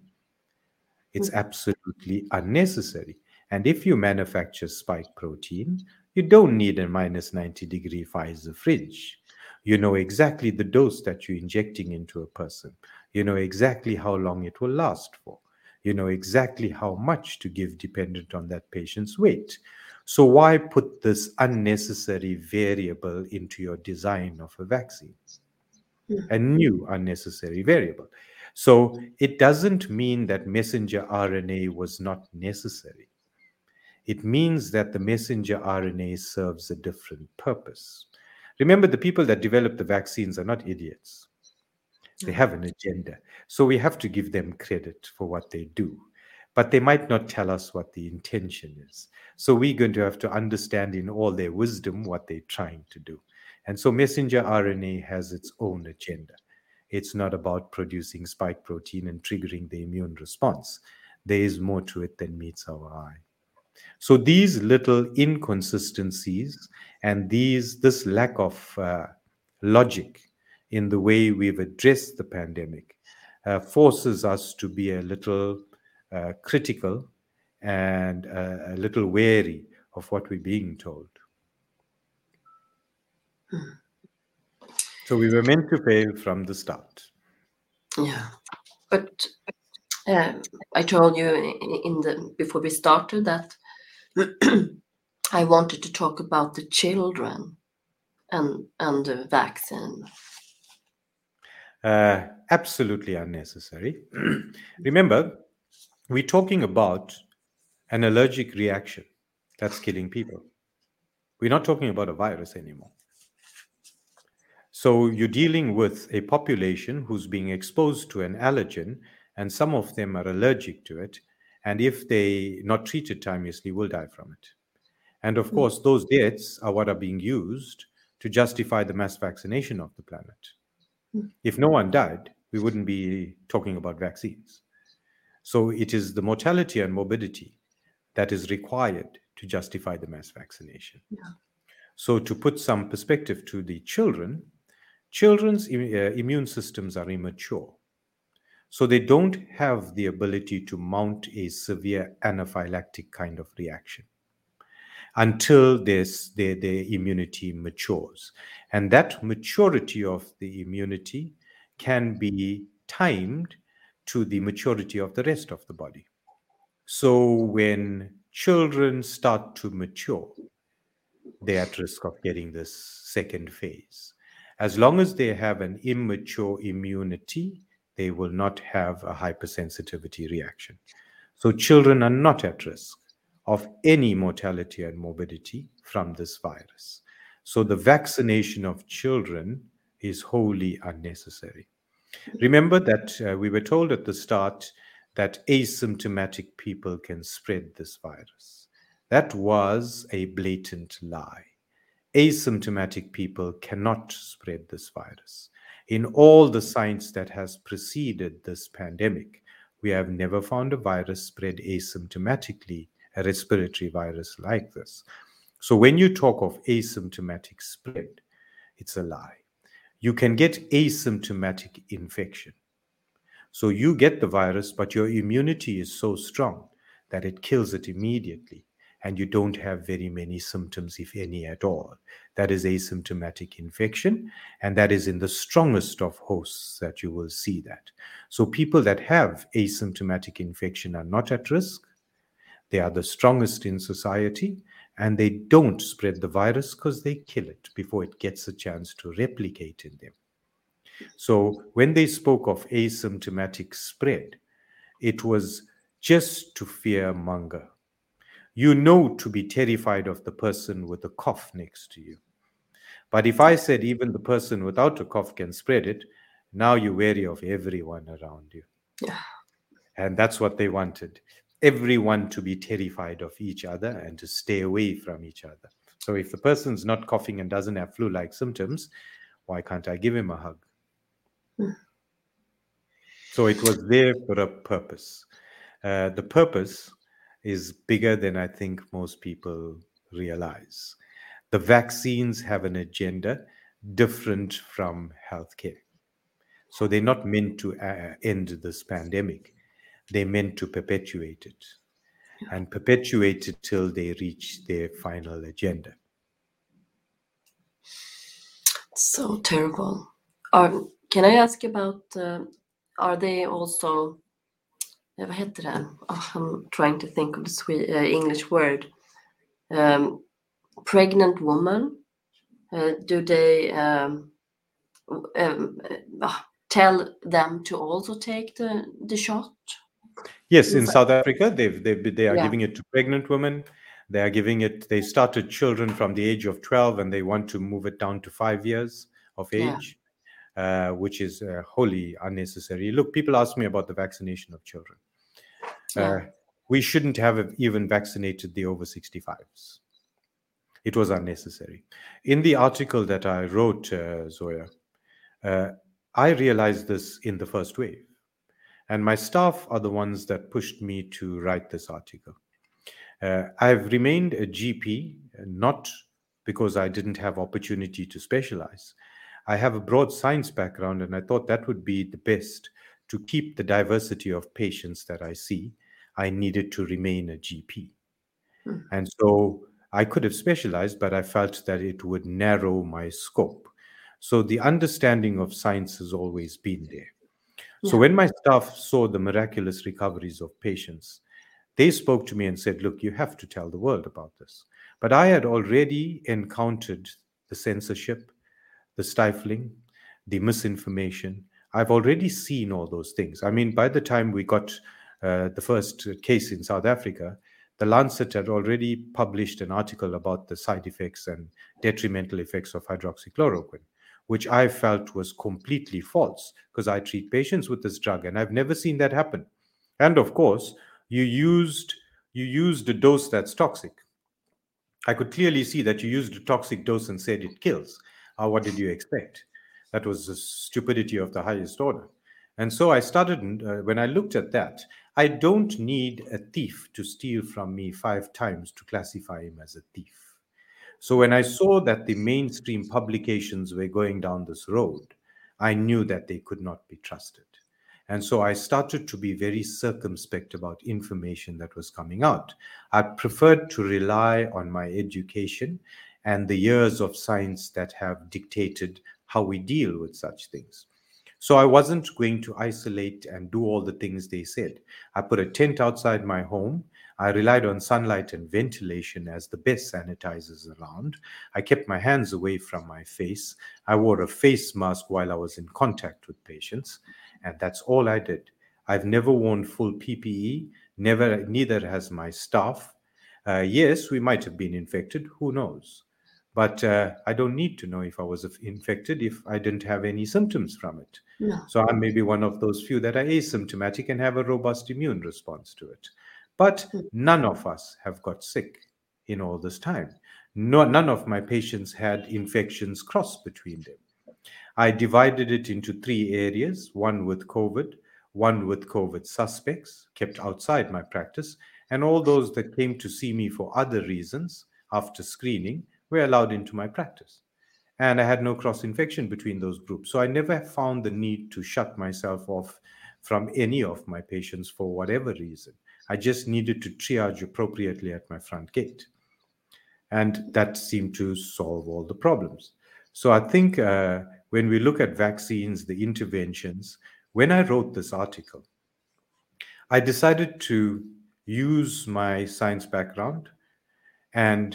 It's absolutely unnecessary. And if you manufacture spike protein, you don't need a minus ninety degree Pfizer fridge. You know exactly the dose that you're injecting into a person. You know exactly how long it will last for. You know exactly how much to give dependent on that patient's weight. So why put this unnecessary variable into your design of a vaccine? A new unnecessary variable. So it doesn't mean that messenger R N A was not necessary. It means that the messenger R N A serves a different purpose. Remember, the people that develop the vaccines are not idiots. They have an agenda. So we have to give them credit for what they do. But they might not tell us what the intention is. So we're going to have to understand in all their wisdom what they're trying to do. And so messenger R N A has its own agenda. It's not about producing spike protein and triggering the immune response. There is more to it than meets our eye. So these little inconsistencies and these this lack of uh, logic in the way we've addressed the pandemic uh, forces us to be a little uh, critical and uh, a little wary of what we're being told. So we were meant to fail from the start. Yeah, but um, I told you in the before we started that I wanted to talk about the children and and the vaccine? Uh, absolutely unnecessary. Remember, we're talking about an allergic reaction that's killing people. We're not talking about a virus anymore. So you're dealing with a population who's being exposed to an allergen, and some of them are allergic to it. And if they not treated timeously, will die from it. And of course, those deaths are what are being used to justify the mass vaccination of the planet. If no one died, we wouldn't be talking about vaccines. So it is the mortality and morbidity that is required to justify the mass vaccination. Yeah. So to put some perspective to the children, children's uh, immune systems are immature. So they don't have the ability to mount a severe anaphylactic kind of reaction until this, their, their immunity matures. And that maturity of the immunity can be timed to the maturity of the rest of the body. So when children start to mature, they're at risk of getting this second phase. As long as they have an immature immunity, they will not have a hypersensitivity reaction. So children are not at risk of any mortality and morbidity from this virus. So the vaccination of children is wholly unnecessary. Remember that uh, we were told at the start that asymptomatic people can spread this virus. That was a blatant lie. Asymptomatic people cannot spread this virus. In all the science that has preceded this pandemic, we have never found a virus spread asymptomatically, a respiratory virus like this. So when you talk of asymptomatic spread, it's a lie. You can get asymptomatic infection. So you get the virus, but your immunity is so strong that it kills it immediately, and you don't have very many symptoms, if any at all. That is asymptomatic infection, and that is in the strongest of hosts that you will see that. So people that have asymptomatic infection are not at risk. They are the strongest in society, and they don't spread the virus because they kill it before it gets a chance to replicate in them. So when they spoke of asymptomatic spread, it was just to fear monger. You know to be terrified of the person with a cough next to you. But if I said even the person without a cough can spread it, now you're wary of everyone around you. Yeah. And that's what they wanted. Everyone to be terrified of each other and to stay away from each other. So if the person's not coughing and doesn't have flu-like symptoms, why can't I give him a hug? Mm. So it was there for a purpose. Uh, the purpose is bigger than I think most people realize. The vaccines have an agenda different from healthcare. So they're not meant to uh, end this pandemic. They're meant to perpetuate it and perpetuate it till they reach their final agenda. So terrible. Are, can I ask about, uh, are they also, uh, vad heter det? Oh, I'm trying to think of the Swe- uh, English word. Um, pregnant woman, uh, do they um, um, uh, tell them to also take the, the shot? Yes, in South Africa, they've, they've, they are Yeah. giving it to pregnant women. They are giving it, they started children from the age of twelve and they want to move it down to five years of age, yeah. uh, which is uh, wholly unnecessary. Look, people ask me about the vaccination of children. Uh, yeah. We shouldn't have even vaccinated the over sixty-fives. It was unnecessary. In the article that I wrote, uh, Zoya, uh, I realized this in the first wave. And my staff are the ones that pushed me to write this article. Uh, I've remained a G P, not because I didn't have opportunity to specialize. I have a broad science background, and I thought that would be the best to keep the diversity of patients that I see. I needed to remain a G P. Mm. And so I could have specialized, but I felt that it would narrow my scope. So the understanding of science has always been there. So yeah. When my staff saw the miraculous recoveries of patients, they spoke to me and said, look, you have to tell the world about this. But I had already encountered the censorship, the stifling, the misinformation. I've already seen all those things. I mean, by the time we got uh, the first case in South Africa, the Lancet had already published an article about the side effects and detrimental effects of hydroxychloroquine, which I felt was completely false because I treat patients with this drug and I've never seen that happen. And of course, you used you used a dose that's toxic. I could clearly see that you used a toxic dose and said it kills. Uh, what did you expect? That was the stupidity of the highest order. And so I started, uh, when I looked at that, I don't need a thief to steal from me five times to classify him as a thief. So when I saw that the mainstream publications were going down this road, I knew that they could not be trusted. And so I started to be very circumspect about information that was coming out. I preferred to rely on my education and the years of science that have dictated how we deal with such things. So I wasn't going to isolate and do all the things they said. I put a tent outside my home. I relied on sunlight and ventilation as the best sanitizers around. I kept my hands away from my face. I wore a face mask while I was in contact with patients. And that's all I did. I've never worn full P P E, never, neither has my staff. Uh, yes, we might have been infected, who knows? But uh, I don't need to know if I was infected if I didn't have any symptoms from it. No. So I'm maybe one of those few that are asymptomatic and have a robust immune response to it. But none of us have got sick in all this time. No, none of my patients had infections cross between them. I divided it into three areas, one with COVID, one with COVID suspects, kept outside my practice, and all those that came to see me for other reasons after screening were allowed into my practice. And I had no cross-infection between those groups. So I never found the need to shut myself off from any of my patients for whatever reason. I just needed to triage appropriately at my front gate. And that seemed to solve all the problems. So I think uh, when we look at vaccines, the interventions, when I wrote this article, I decided to use my science background and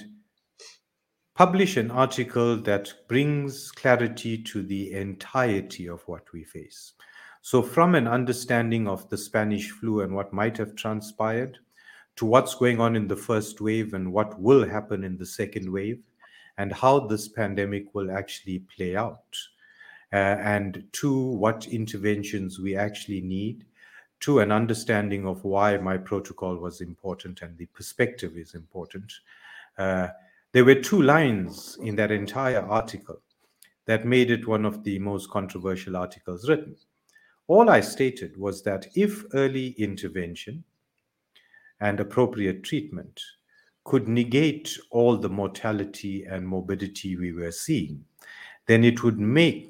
publish an article that brings clarity to the entirety of what we face. So from an understanding of the Spanish flu and what might have transpired, to what's going on in the first wave and what will happen in the second wave, and how this pandemic will actually play out, uh, and to what interventions we actually need, to an understanding of why my protocol was important and the perspective is important. Uh, there were two lines in that entire article that made it one of the most controversial articles written. All I stated was that if early intervention and appropriate treatment could negate all the mortality and morbidity we were seeing, then it would make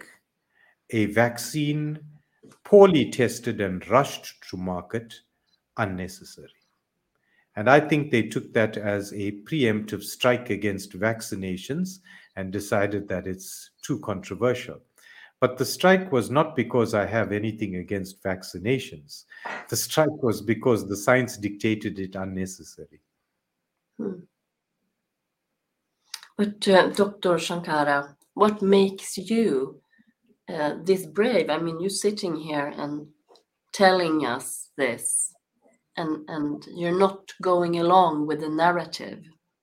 a vaccine poorly tested and rushed to market unnecessary. And I think they took that as a preemptive strike against vaccinations and decided that it's too controversial. But the strike was not because I have anything against vaccinations. The strike was because the science dictated it unnecessary. Hmm. But uh, Doctor Shankara, what makes you uh, this brave? I mean, you're sitting here and telling us this, and, and you're not going along with the narrative.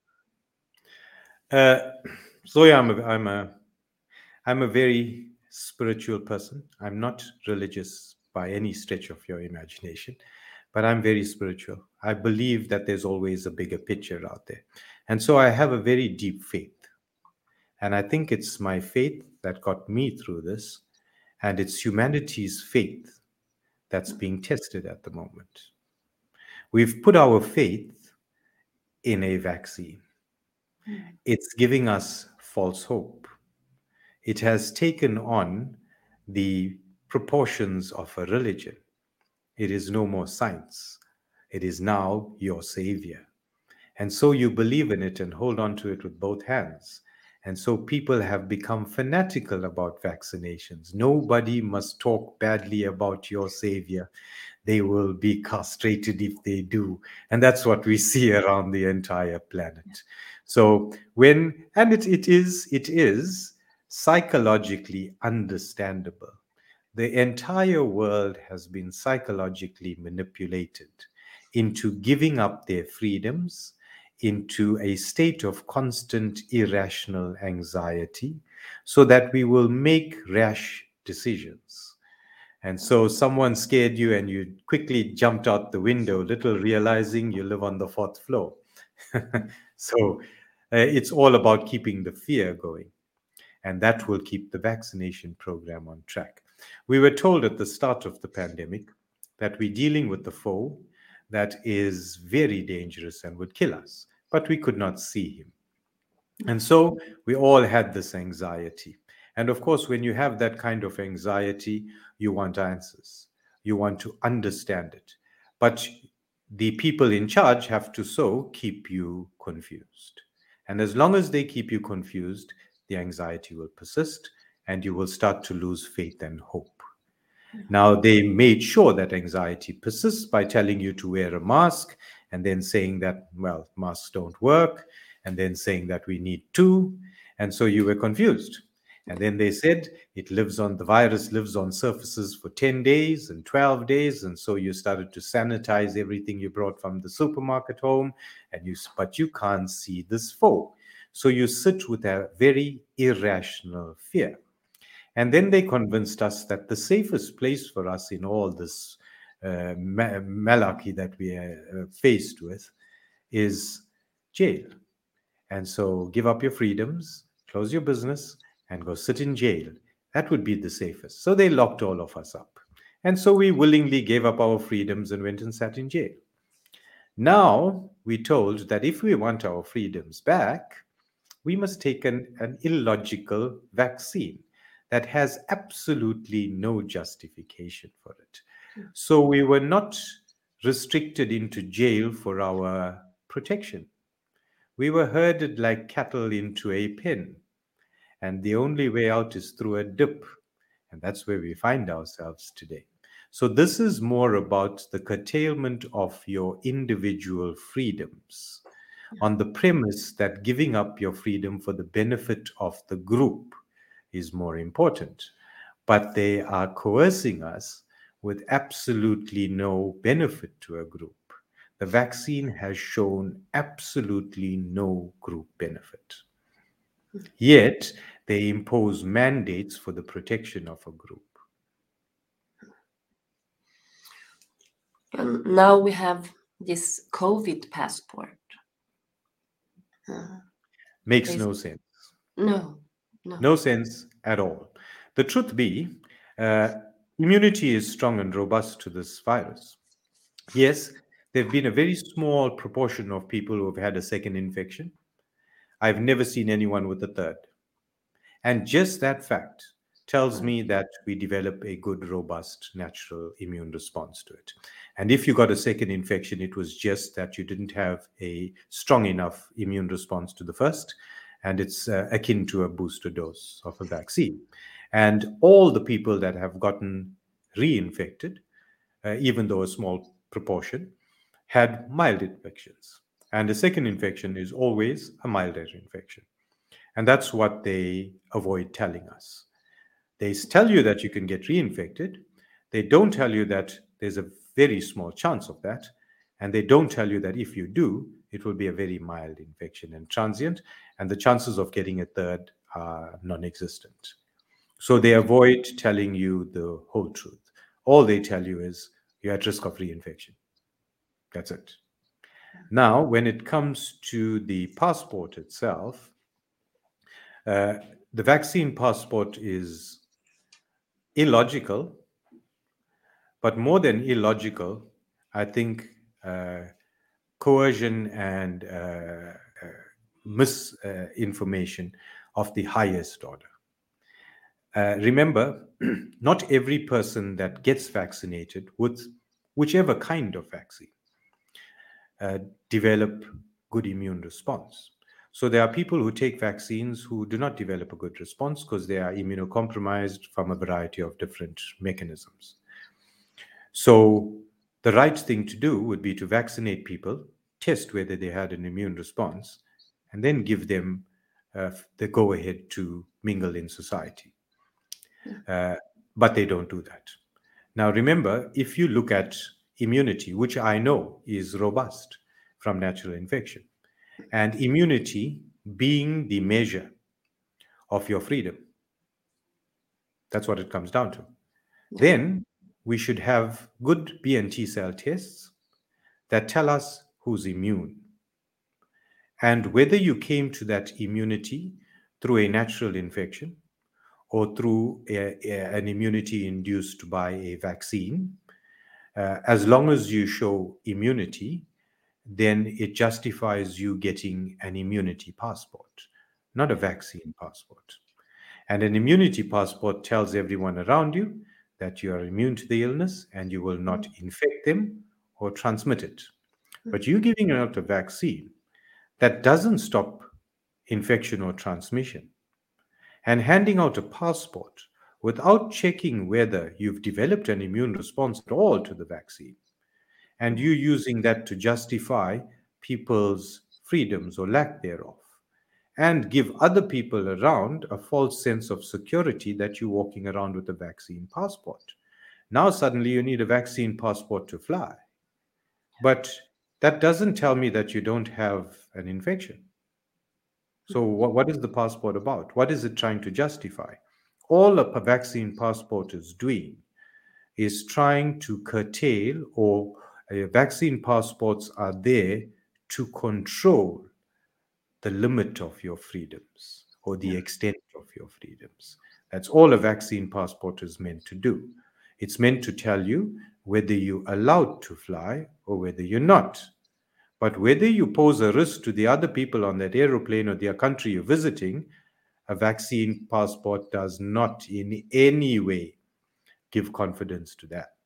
Uh, Zoya, I'm a, I'm a, I'm a very spiritual person. I'm not religious by any stretch of your imagination, but I'm very spiritual. I believe that there's always a bigger picture out there. And so I have a very deep faith. And I think it's my faith that got me through this, and it's humanity's faith that's being tested at the moment. We've put our faith in a vaccine. It's giving us false hope. It has taken on the proportions of a religion. It is no more science. It is now your savior. And so you believe in it and hold on to it with both hands. And so people have become fanatical about vaccinations. Nobody must talk badly about your savior. they will be castrated if they do. And that's what we see around the entire planet. So when, and it, it is, it is psychologically understandable. The entire world has been psychologically manipulated into giving up their freedoms, into a state of constant irrational anxiety, so that we will make rash decisions. And so someone scared you and you quickly jumped out the window, little realizing you live on the fourth floor. So uh, it's all about keeping the fear going. And that will keep the vaccination program on track. We were told at the start of the pandemic that we're dealing with the foe that is very dangerous and would kill us, but we could not see him. And so we all had this anxiety. And of course, when you have that kind of anxiety, you want answers. You want to understand it. But the people in charge have to so keep you confused. And as long as they keep you confused, the anxiety will persist and you will start to lose faith and hope. Now, they made sure that anxiety persists by telling you to wear a mask and then saying that, well, masks don't work, and then saying that we need two. And so you were confused. And then they said it lives on, the virus lives on surfaces for ten days and twelve days. And so you started to sanitize everything you brought from the supermarket home, and you, but you can't see this foe. So you sit with a very irrational fear. And then they convinced us that the safest place for us in all this uh, ma- malarkey that we are faced with is jail. And so give up your freedoms, close your business, and go sit in jail. That would be the safest. So they locked all of us up. And so we willingly gave up our freedoms and went and sat in jail. Now we're told that if we want our freedoms back, we must take an, an illogical vaccine that has absolutely no justification for it. So we were not restricted into jail for our protection. We were herded like cattle into a pen, and the only way out is through a dip. And that's where we find ourselves today. So this is more about the curtailment of your individual freedoms on the premise that giving up your freedom for the benefit of the group is more important. But they are coercing us with absolutely no benefit to a group. The vaccine has shown absolutely no group benefit. Yet they impose mandates for the protection of a group. And now we have this COVID passport. Uh, Makes is- no sense. no, no. No sense at all. The truth be, uh, immunity is strong and robust to this virus. Yes, there have been a very small proportion of people who have had a second infection. I've never seen anyone with a third. And just that fact tells me that we develop a good, robust, natural immune response to it. And if you got a second infection, it was just that you didn't have a strong enough immune response to the first. And it's uh, akin to a booster dose of a vaccine. And all the people that have gotten reinfected, uh, even though a small proportion, had mild infections. And a second infection is always a milder infection. And that's what they avoid telling us. They tell you that you can get reinfected. They don't tell you that there's a very small chance of that. And they don't tell you that if you do, it will be a very mild infection and transient. And the chances of getting a third are non-existent. So they avoid telling you the whole truth. All they tell you is you're at risk of reinfection. That's it. Now, when it comes to the passport itself, uh, the vaccine passport is illogical, but more than illogical, I think uh, coercion and uh, uh, misinformation of the highest order. Uh, remember, not every person that gets vaccinated with whichever kind of vaccine uh, develop good immune response. So there are people who take vaccines who do not develop a good response because they are immunocompromised from a variety of different mechanisms. So The right thing to do would be to vaccinate people, test whether they had an immune response, and then give them uh, the go-ahead to mingle in society. Uh, but they don't do that. Now, remember, if you look at immunity, which I know is robust from natural infection, and immunity being the measure of your freedom, that's what it comes down to. Then we should have good B and T cell tests that tell us who's immune. And whether you came to that immunity through a natural infection or through a, a, an immunity induced by a vaccine, uh, as long as you show immunity, then it justifies you getting an immunity passport, not a vaccine passport. And an immunity passport tells everyone around you that you are immune to the illness and you will not infect them or transmit it. But you giving out a vaccine, that doesn't stop infection or transmission. And handing out a passport without checking whether you've developed an immune response at all to the vaccine, and you using that to justify people's freedoms or lack thereof, and give other people around a false sense of security that you're walking around with a vaccine passport. Now suddenly you need a vaccine passport to fly. But that doesn't tell me that you don't have an infection. So what, what is the passport about? What is it trying to justify? All a vaccine passport is doing is trying to curtail, or uh, vaccine passports are there to control the limit of your freedoms or the extent of your freedoms. That's all a vaccine passport is meant to do. It's meant to tell you whether you're allowed to fly or whether you're not. But whether you pose a risk to the other people on that aeroplane or the country you're visiting, a vaccine passport does not in any way give confidence to that.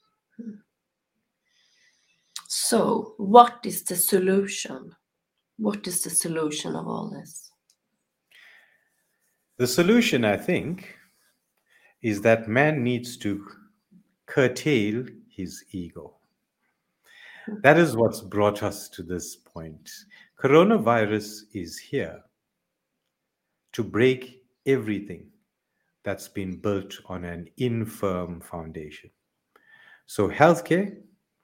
So, what is the solution? What is the solution of all this? The solution, I think, is that man needs to curtail his ego. That is what's brought us to this point. Coronavirus is here to break everything that's been built on an infirm foundation. So healthcare,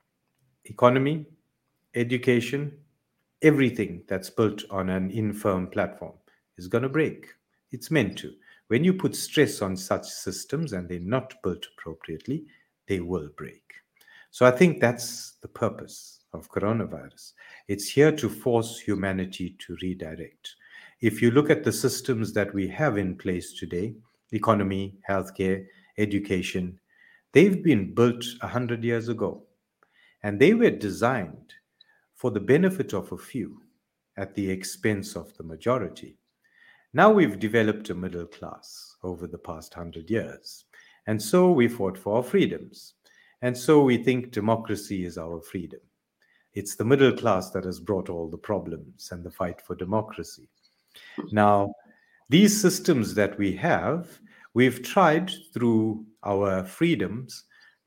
economy, education, everything that's built on an infirm platform is going to break. It's meant to. When you put stress on such systems and they're not built appropriately, they will break. So I think that's the purpose of coronavirus. It's here to force humanity to redirect. If you look at the systems that we have in place today, economy, healthcare, education, they've been built one hundred years ago. And they were designed for the benefit of a few at the expense of the majority. Now we've developed a middle class over the past one hundred years. And so we fought for our freedoms. And so we think democracy is our freedom. It's the middle class that has brought all the problems and the fight for democracy. Now, these systems that we have, we've tried through our freedoms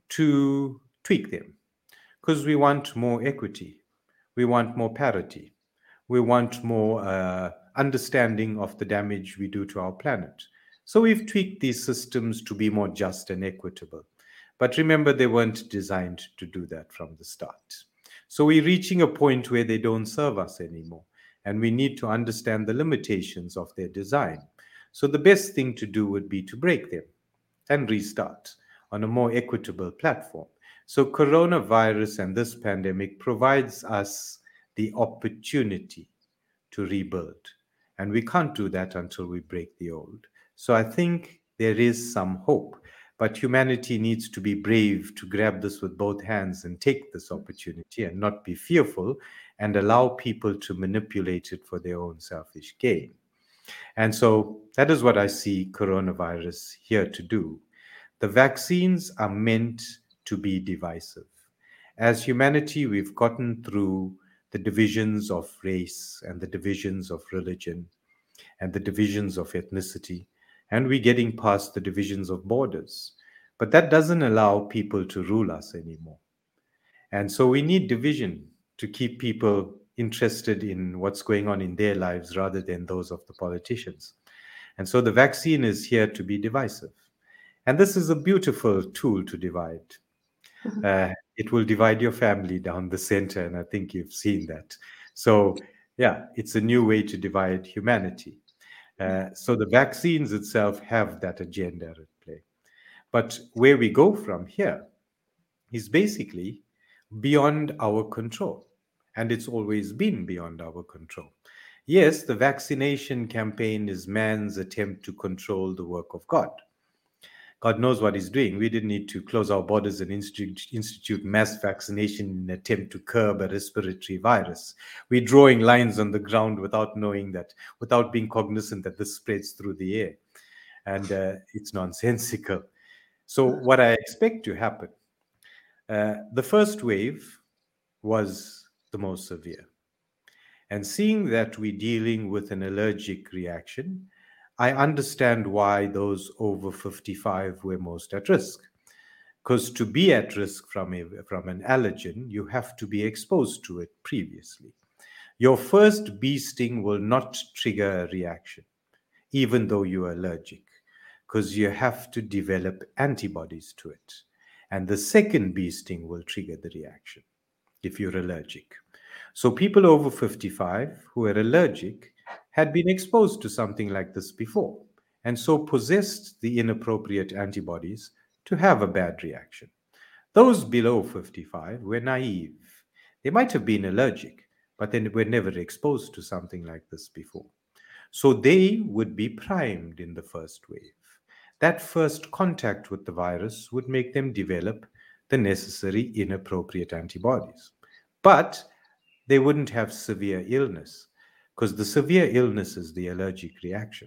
to tweak them because we want more equity. We want more parity. We want more uh, understanding of the damage we do to our planet. So we've tweaked these systems to be more just and equitable. But remember, they weren't designed to do that from the start. So we're reaching a point where they don't serve us anymore. And we need to understand the limitations of their design. So the best thing to do would be to break them and restart on a more equitable platform. So coronavirus and this pandemic provides us the opportunity to rebuild. And we can't do that until we break the old. So I think there is some hope. But humanity needs to be brave to grab this with both hands and take this opportunity and not be fearful and allow people to manipulate it for their own selfish gain. And so that is what I see coronavirus here to do. The vaccines are meant to be divisive. As humanity, we've gotten through the divisions of race and the divisions of religion and the divisions of ethnicity, and we're getting past the divisions of borders. But that doesn't allow people to rule us anymore. And so we need division to keep people interested in what's going on in their lives rather than those of the politicians. And so the vaccine is here to be divisive. And this is a beautiful tool to divide. Uh, it will divide your family down the center, and I think you've seen that. So, yeah, it's a new way to divide humanity. Uh, so the vaccines itself have that agenda at play. But where we go from here is basically beyond our control. And it's always been beyond our control. Yes, the vaccination campaign is man's attempt to control the work of God. God knows what he's doing. We didn't need to close our borders and institute, institute mass vaccination in an attempt to curb a respiratory virus. We're drawing lines on the ground without knowing that, without being cognizant that this spreads through the air. And uh, it's nonsensical. So what I expect to happen, uh, the first wave was the most severe. And seeing that we're dealing with an allergic reaction, I understand why those over fifty-five were most at risk. Because to be at risk from, a, from an allergen, you have to be exposed to it previously. Your first bee sting will not trigger a reaction, even though you're allergic, because you have to develop antibodies to it. And the second bee sting will trigger the reaction if you're allergic. So people over fifty-five who are allergic had been exposed to something like this before, and so possessed the inappropriate antibodies to have a bad reaction. Those below fifty-five were naive. They might have been allergic, but they were never exposed to something like this before. So they would be primed in the first wave. That first contact with the virus would make them develop the necessary inappropriate antibodies. But they wouldn't have severe illness, because the severe illness is the allergic reaction.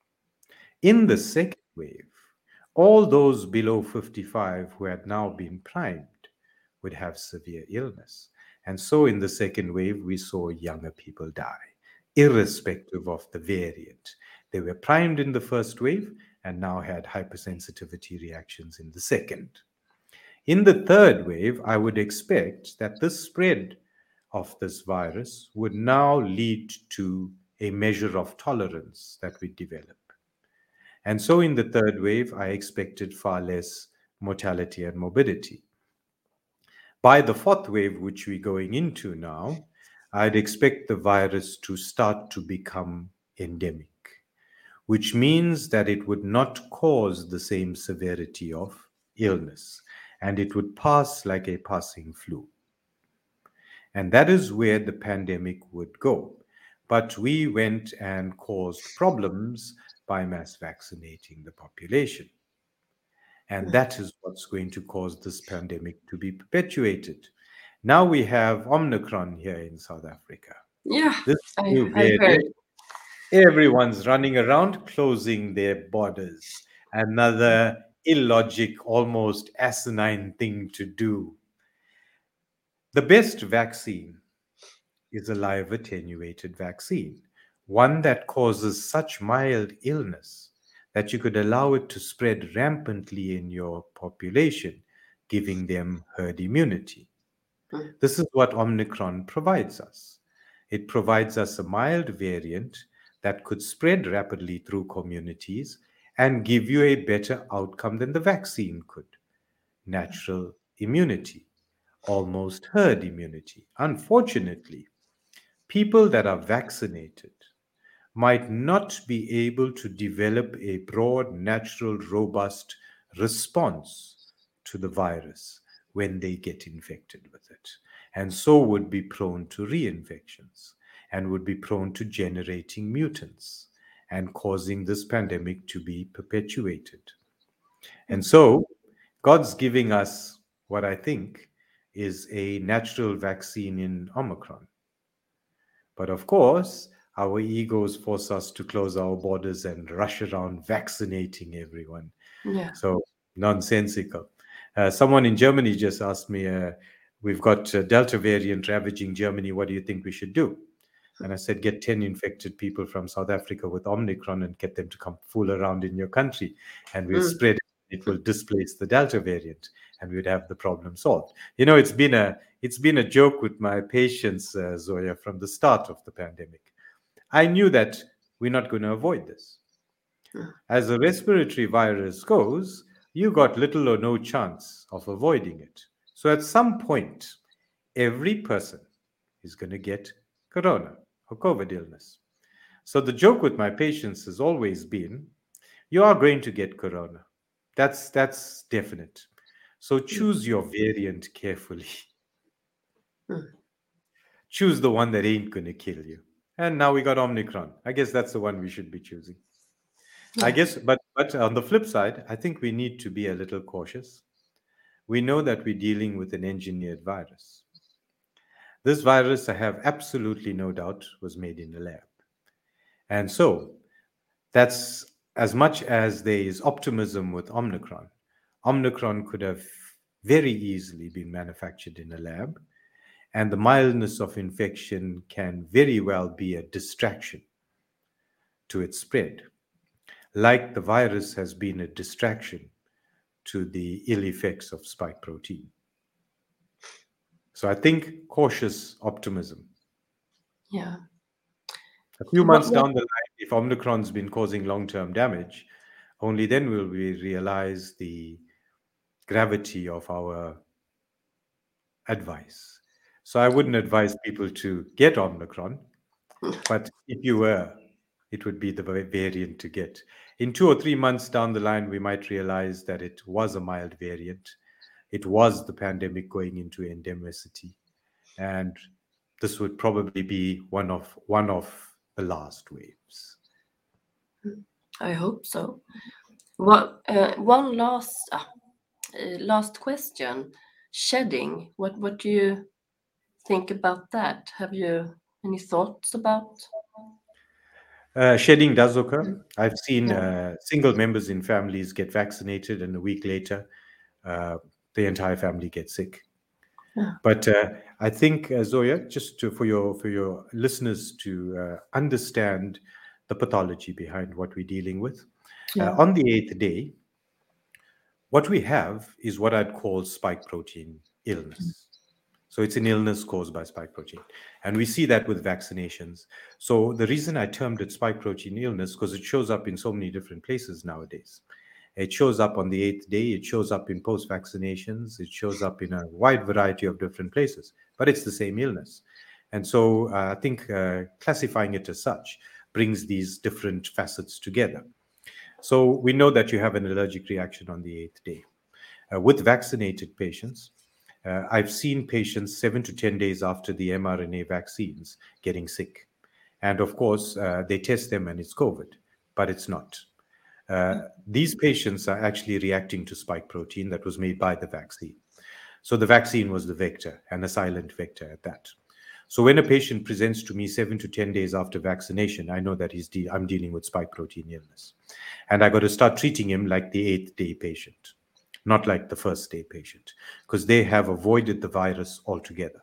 In the second wave, all those below fifty-five who had now been primed would have severe illness. And so in the second wave, we saw younger people die, irrespective of the variant. They were primed in the first wave and now had hypersensitivity reactions in the second. In the third wave, I would expect that the spread of this virus would now lead to a measure of tolerance that we develop. And so in the third wave, I expected far less mortality and morbidity. By the fourth wave, which we're going into now, I'd expect the virus to start to become endemic, which means that it would not cause the same severity of illness, and it would pass like a passing flu. And that is where the pandemic would go. But we went and caused problems by mass vaccinating the population. And that is what's going to cause this pandemic to be perpetuated. Now we have Omicron here in South Africa. Yeah, This I, new I heard. variant, everyone's running around closing their borders. Another illogic, almost asinine thing to do. The best vaccine is a live attenuated vaccine, one that causes such mild illness that you could allow it to spread rampantly in your population, giving them herd immunity. Mm. This is what Omicron provides us. It provides us a mild variant that could spread rapidly through communities and give you a better outcome than the vaccine could. Natural immunity, almost herd immunity. Unfortunately, people that are vaccinated might not be able to develop a broad, natural, robust response to the virus when they get infected with it, and so would be prone to reinfections and would be prone to generating mutants and causing this pandemic to be perpetuated. And so God's giving us what I think is a natural vaccine in Omicron. But of course, our egos force us to close our borders and rush around vaccinating everyone. Yeah. So nonsensical. Uh, someone in Germany just asked me, uh, we've got uh, Delta variant ravaging Germany. What do you think we should do? And I said, get ten infected people from South Africa with Omicron and get them to come fool around in your country. And we'll Mm. spread it. It will displace the Delta variant. and we'd have the problem solved. You know, it's been a it's been a joke with my patients, uh, Zoya, from the start of the pandemic. I knew that we're not going to avoid this. As a respiratory virus goes, you got little or no chance of avoiding it. So at some point, every person is going to get corona or COVID illness. So the joke with my patients has always been, you are going to get corona. That's that's definite. So choose your variant carefully. Mm. Choose the one that ain't going to kill you. And now we got Omicron. I guess that's the one we should be choosing. I guess, but but on the flip side, I think we need to be a little cautious. We know that we're dealing with an engineered virus. This virus, I have absolutely no doubt, was made in a lab. And so that's as much as there is optimism with Omicron. Omicron could have very easily been manufactured in a lab, and the mildness of infection can very well be a distraction to its spread, like the virus has been a distraction to the ill effects of spike protein. So I think cautious optimism. Yeah. A few What- months what- down the line, if Omicron's been causing long-term damage, only then will we realize the gravity of our advice. So I wouldn't advise people to get Omicron, but if you were, it would be the va- variant to get. In two or three months down the line, we might realize that it was a mild variant. It was the pandemic going into endemicity, and this would probably be one of one of the last waves. I hope so. What? Uh, one last uh, uh, last question. Shedding. What? What do you think about that? Have you any thoughts about? Uh, shedding does occur. I've seen Yeah. uh, single members in families get vaccinated, and a week later, uh, the entire family gets sick. Yeah. But uh, I think, uh, Zoya, just to, for your for your listeners to uh, understand the pathology behind what we're dealing with, Yeah. uh, on the eighth day, what we have is what I'd call spike protein illness. So it's an illness caused by spike protein. And we see that with vaccinations. So the reason I termed it spike protein illness, because it shows up in so many different places nowadays. It shows up on the eighth day, it shows up in post-vaccinations, it shows up in a wide variety of different places, but it's the same illness. And so uh, I think uh, classifying it as such brings these different facets together. So we know that you have an allergic reaction on the eighth day. Uh, with vaccinated patients, uh, I've seen patients seven to ten days after the mRNA vaccines getting sick. And of course, uh, they test them and it's COVID, but it's not. Uh, these patients are actually reacting to spike protein that was made by the vaccine. So the vaccine was the vector, and a silent vector at that. So when a patient presents to me seven to ten days after vaccination, I know that he's de- I'm dealing with spike protein illness. And I got to start treating him like the eighth day patient, not like the first day patient, because they have avoided the virus altogether.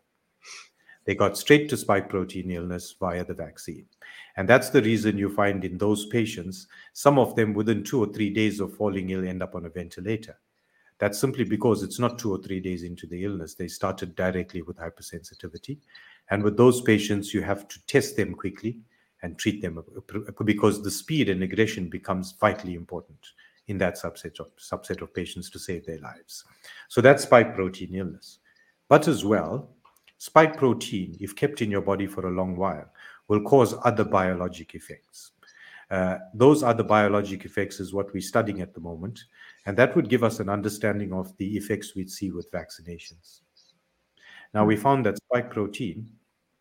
They got straight to spike protein illness via the vaccine. And that's the reason you find in those patients, some of them within two or three days of falling ill end up on a ventilator. That's simply because it's not two or three days into the illness. They started directly with hypersensitivity. And with those patients, you have to test them quickly and treat them because the speed and aggression becomes vitally important in that subset of, subset of patients to save their lives. So that's spike protein illness. But as well, spike protein, if kept in your body for a long while, will cause other biologic effects. Uh, those other biologic effects is what we're studying at the moment, and that would give us an understanding of the effects we'd see with vaccinations. Now, we found that spike protein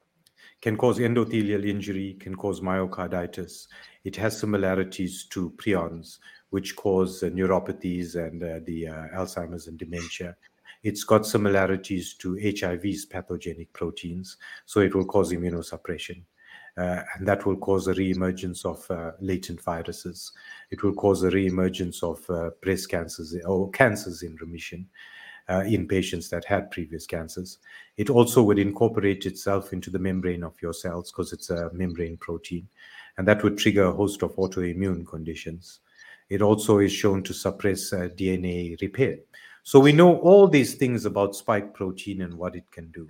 can cause endothelial injury, can cause myocarditis. It has similarities to prions, which cause uh, neuropathies and uh, the uh, Alzheimer's and dementia. It's got similarities to H I V's pathogenic proteins, so it will cause immunosuppression. Uh, and that will cause a reemergence of uh, latent viruses. It will cause a reemergence of uh, breast cancers or cancers in remission uh, in patients that had previous cancers. It also would incorporate itself into the membrane of your cells because it's a membrane protein, and that would trigger a host of autoimmune conditions. It also is shown to suppress uh, D N A repair. So we know all these things about spike protein and what it can do.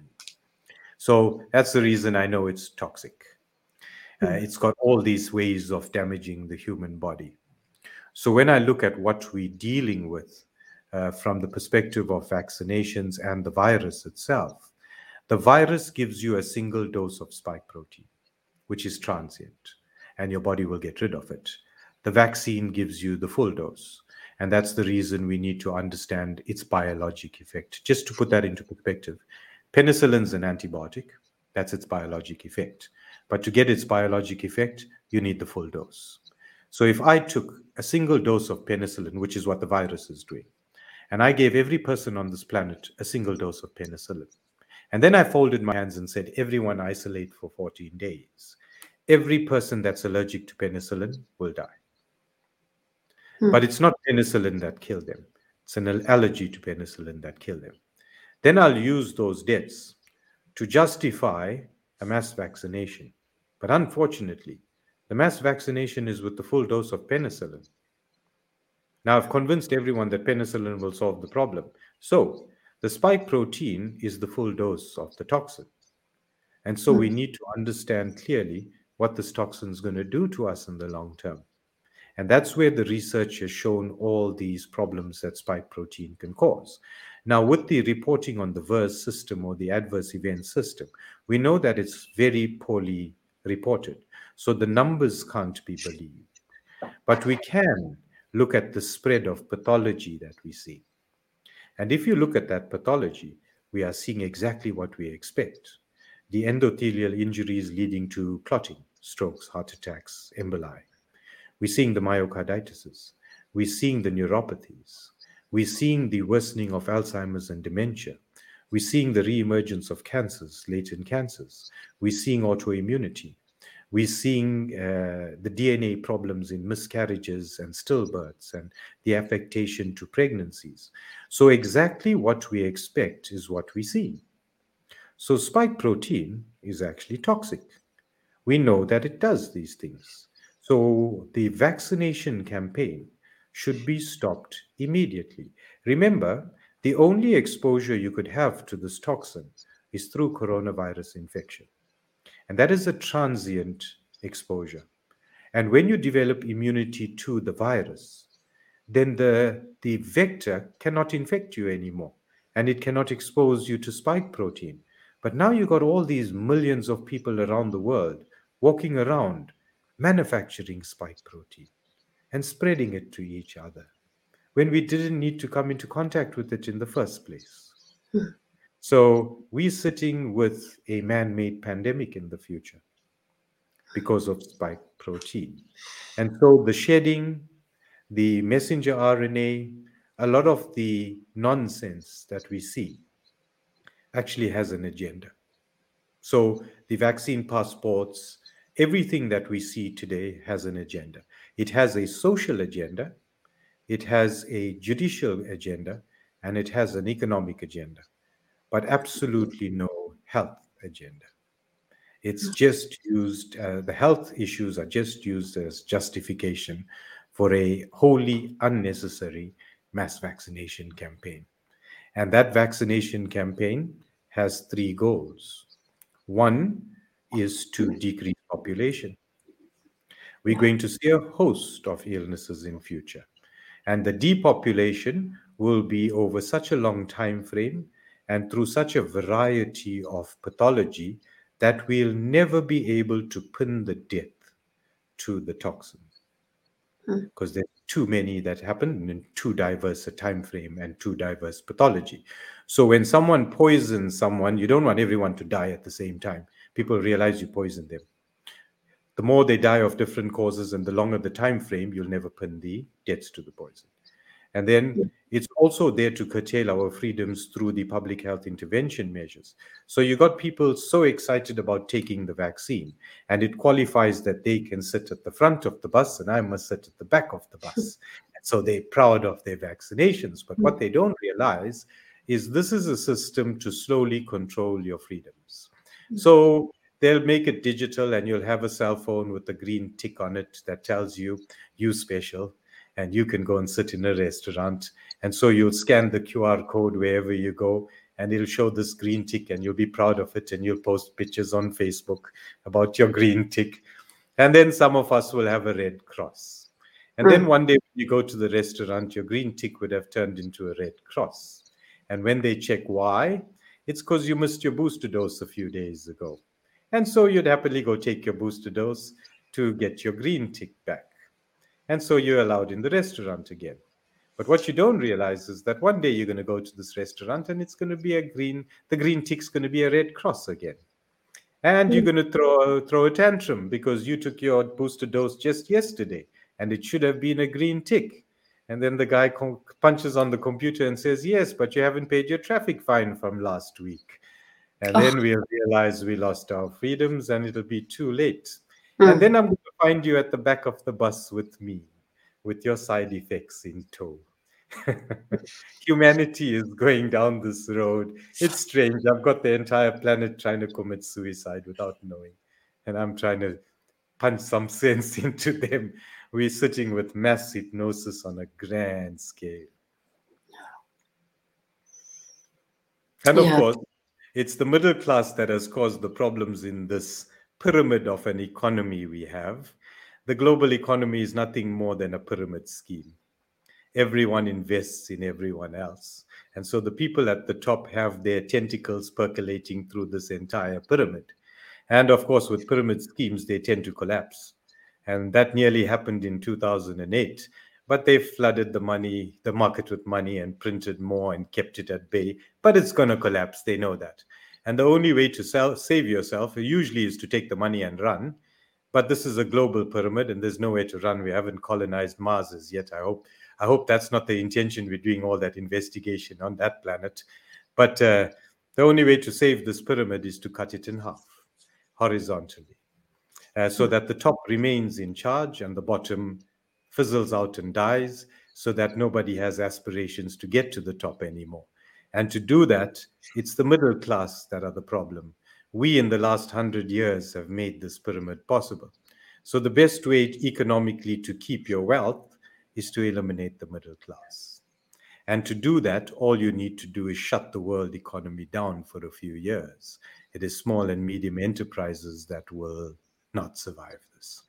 So that's the reason I know it's toxic. Uh, it's got all these ways of damaging the human body. So when I look at what we're dealing with uh, from the perspective of vaccinations and the virus itself, the virus gives you a single dose of spike protein, which is transient, and your body will get rid of it. The vaccine gives you the full dose. And that's the reason we need to understand its biologic effect. Just to put that into perspective, penicillin's an antibiotic. That's its biologic effect. But to get its biologic effect, you need the full dose. So if I took a single dose of penicillin, which is what the virus is doing, and I gave every person on this planet a single dose of penicillin, and then I folded my hands and said, everyone isolate for fourteen days, every person that's allergic to penicillin will die. Hmm. But it's not penicillin that killed them. It's an allergy to penicillin that killed them. Then I'll use those deaths to justify a mass vaccination. But unfortunately, the mass vaccination is with the full dose of penicillin. Now, I've convinced everyone that penicillin will solve the problem. So, the spike protein is the full dose of the toxin. And so we need to understand clearly what this toxin is going to do to us in the long term. And that's where the research has shown all these problems that spike protein can cause. Now, with the reporting on the V E R S system or the adverse event system, we know that it's very poorly reported. So the numbers can't be believed. But we can look at the spread of pathology that we see. And if you look at that pathology, we are seeing exactly what we expect. The endothelial injuries leading to clotting, strokes, heart attacks, emboli. We're seeing the myocarditis. We're seeing the neuropathies. We're seeing the worsening of Alzheimer's and dementia. We're seeing the reemergence of cancers, latent cancers. We're seeing autoimmunity. We're seeing uh, the D N A problems in miscarriages and stillbirths and the affectation to pregnancies. So exactly what we expect is what we see. So spike protein is actually toxic. We know that it does these things. So the vaccination campaign should be stopped immediately. Remember, the only exposure you could have to this toxin is through coronavirus infection. And that is a transient exposure. And when you develop immunity to the virus, then the, the vector cannot infect you anymore, and it cannot expose you to spike protein. But now you've got all these millions of people around the world walking around manufacturing spike protein and spreading it to each other when we didn't need to come into contact with it in the first place. So we're sitting with a man-made pandemic in the future because of spike protein. And so the shedding, the messenger R N A, a lot of the nonsense that we see actually has an agenda. So the vaccine passports, everything that we see today has an agenda. It has a social agenda, it has a judicial agenda, and it has an economic agenda, but absolutely no health agenda. It's just used, uh, the health issues are just used as justification for a wholly unnecessary mass vaccination campaign. And that vaccination campaign has three goals. One is to decrease population. We're going to see a host of illnesses in future. And the depopulation will be over such a long time frame and through such a variety of pathology that we'll never be able to pin the death to the toxin. Because there's too many that happen in too diverse a time frame and too diverse pathology. So when someone poisons someone, you don't want everyone to die at the same time. People realize you poisoned them. The more they die of different causes and the longer the time frame, you'll never pin the deaths to the poison. And then it's also there to curtail our freedoms through the public health intervention measures. So you got people so excited about taking the vaccine, and it qualifies that they can sit at the front of the bus and I must sit at the back of the bus. And so they're proud of their vaccinations. But what they don't realize is this is a system to slowly control your freedoms. So they'll make it digital and you'll have a cell phone with a green tick on it that tells you, you special. and you can go and sit in a restaurant. And so you'll scan the Q R code wherever you go, and it'll show this green tick, and you'll be proud of it, and you'll post pictures on Facebook about your green tick. And then some of us will have a red cross. And mm. then one day when you go to the restaurant, your green tick would have turned into a red cross. And when they check why, it's because you missed your booster dose a few days ago. And so you'd happily go take your booster dose to get your green tick back. And so you're allowed in the restaurant again. But what you don't realize is that one day you're going to go to this restaurant and it's going to be a green, the green tick's going to be a red cross again. And you're going to throw, throw a tantrum because you took your booster dose just yesterday and it should have been a green tick. And then the guy co- punches on the computer and says, yes, but you haven't paid your traffic fine from last week. And oh. then we'll realize we lost our freedoms and it'll be too late. Mm. And then I'm going to find you at the back of the bus with me, with your side effects in tow. Humanity is going down this road. It's strange. I've got the entire planet trying to commit suicide without knowing. And I'm trying to punch some sense into them. We're sitting with mass hypnosis on a grand scale. And of yeah. course, it's the middle class that has caused the problems in this pyramid of an economy we have. The global economy is nothing more than a pyramid scheme. Everyone invests in everyone else. And so the people at the top have their tentacles percolating through this entire pyramid. And of course, with pyramid schemes, they tend to collapse. And that nearly happened in two thousand eight. But they flooded the money, the market with money and printed more and kept it at bay. But it's going to collapse. They know that. And the only way to sell, save yourself usually is to take the money and run. But this is a global pyramid and there's nowhere to run. We haven't colonized Mars as yet, I hope. I hope that's not the intention. We're doing all that investigation on that planet. But uh, the only way to save this pyramid is to cut it in half, horizontally, uh, so that the top remains in charge and the bottom fizzles out and dies, so that nobody has aspirations to get to the top anymore. And to do that, it's the middle class that are the problem. We, in the last hundred years, have made this pyramid possible. So the best way economically to keep your wealth is to eliminate the middle class. And to do that, all you need to do is shut the world economy down for a few years. It is small and medium enterprises that will not survive this.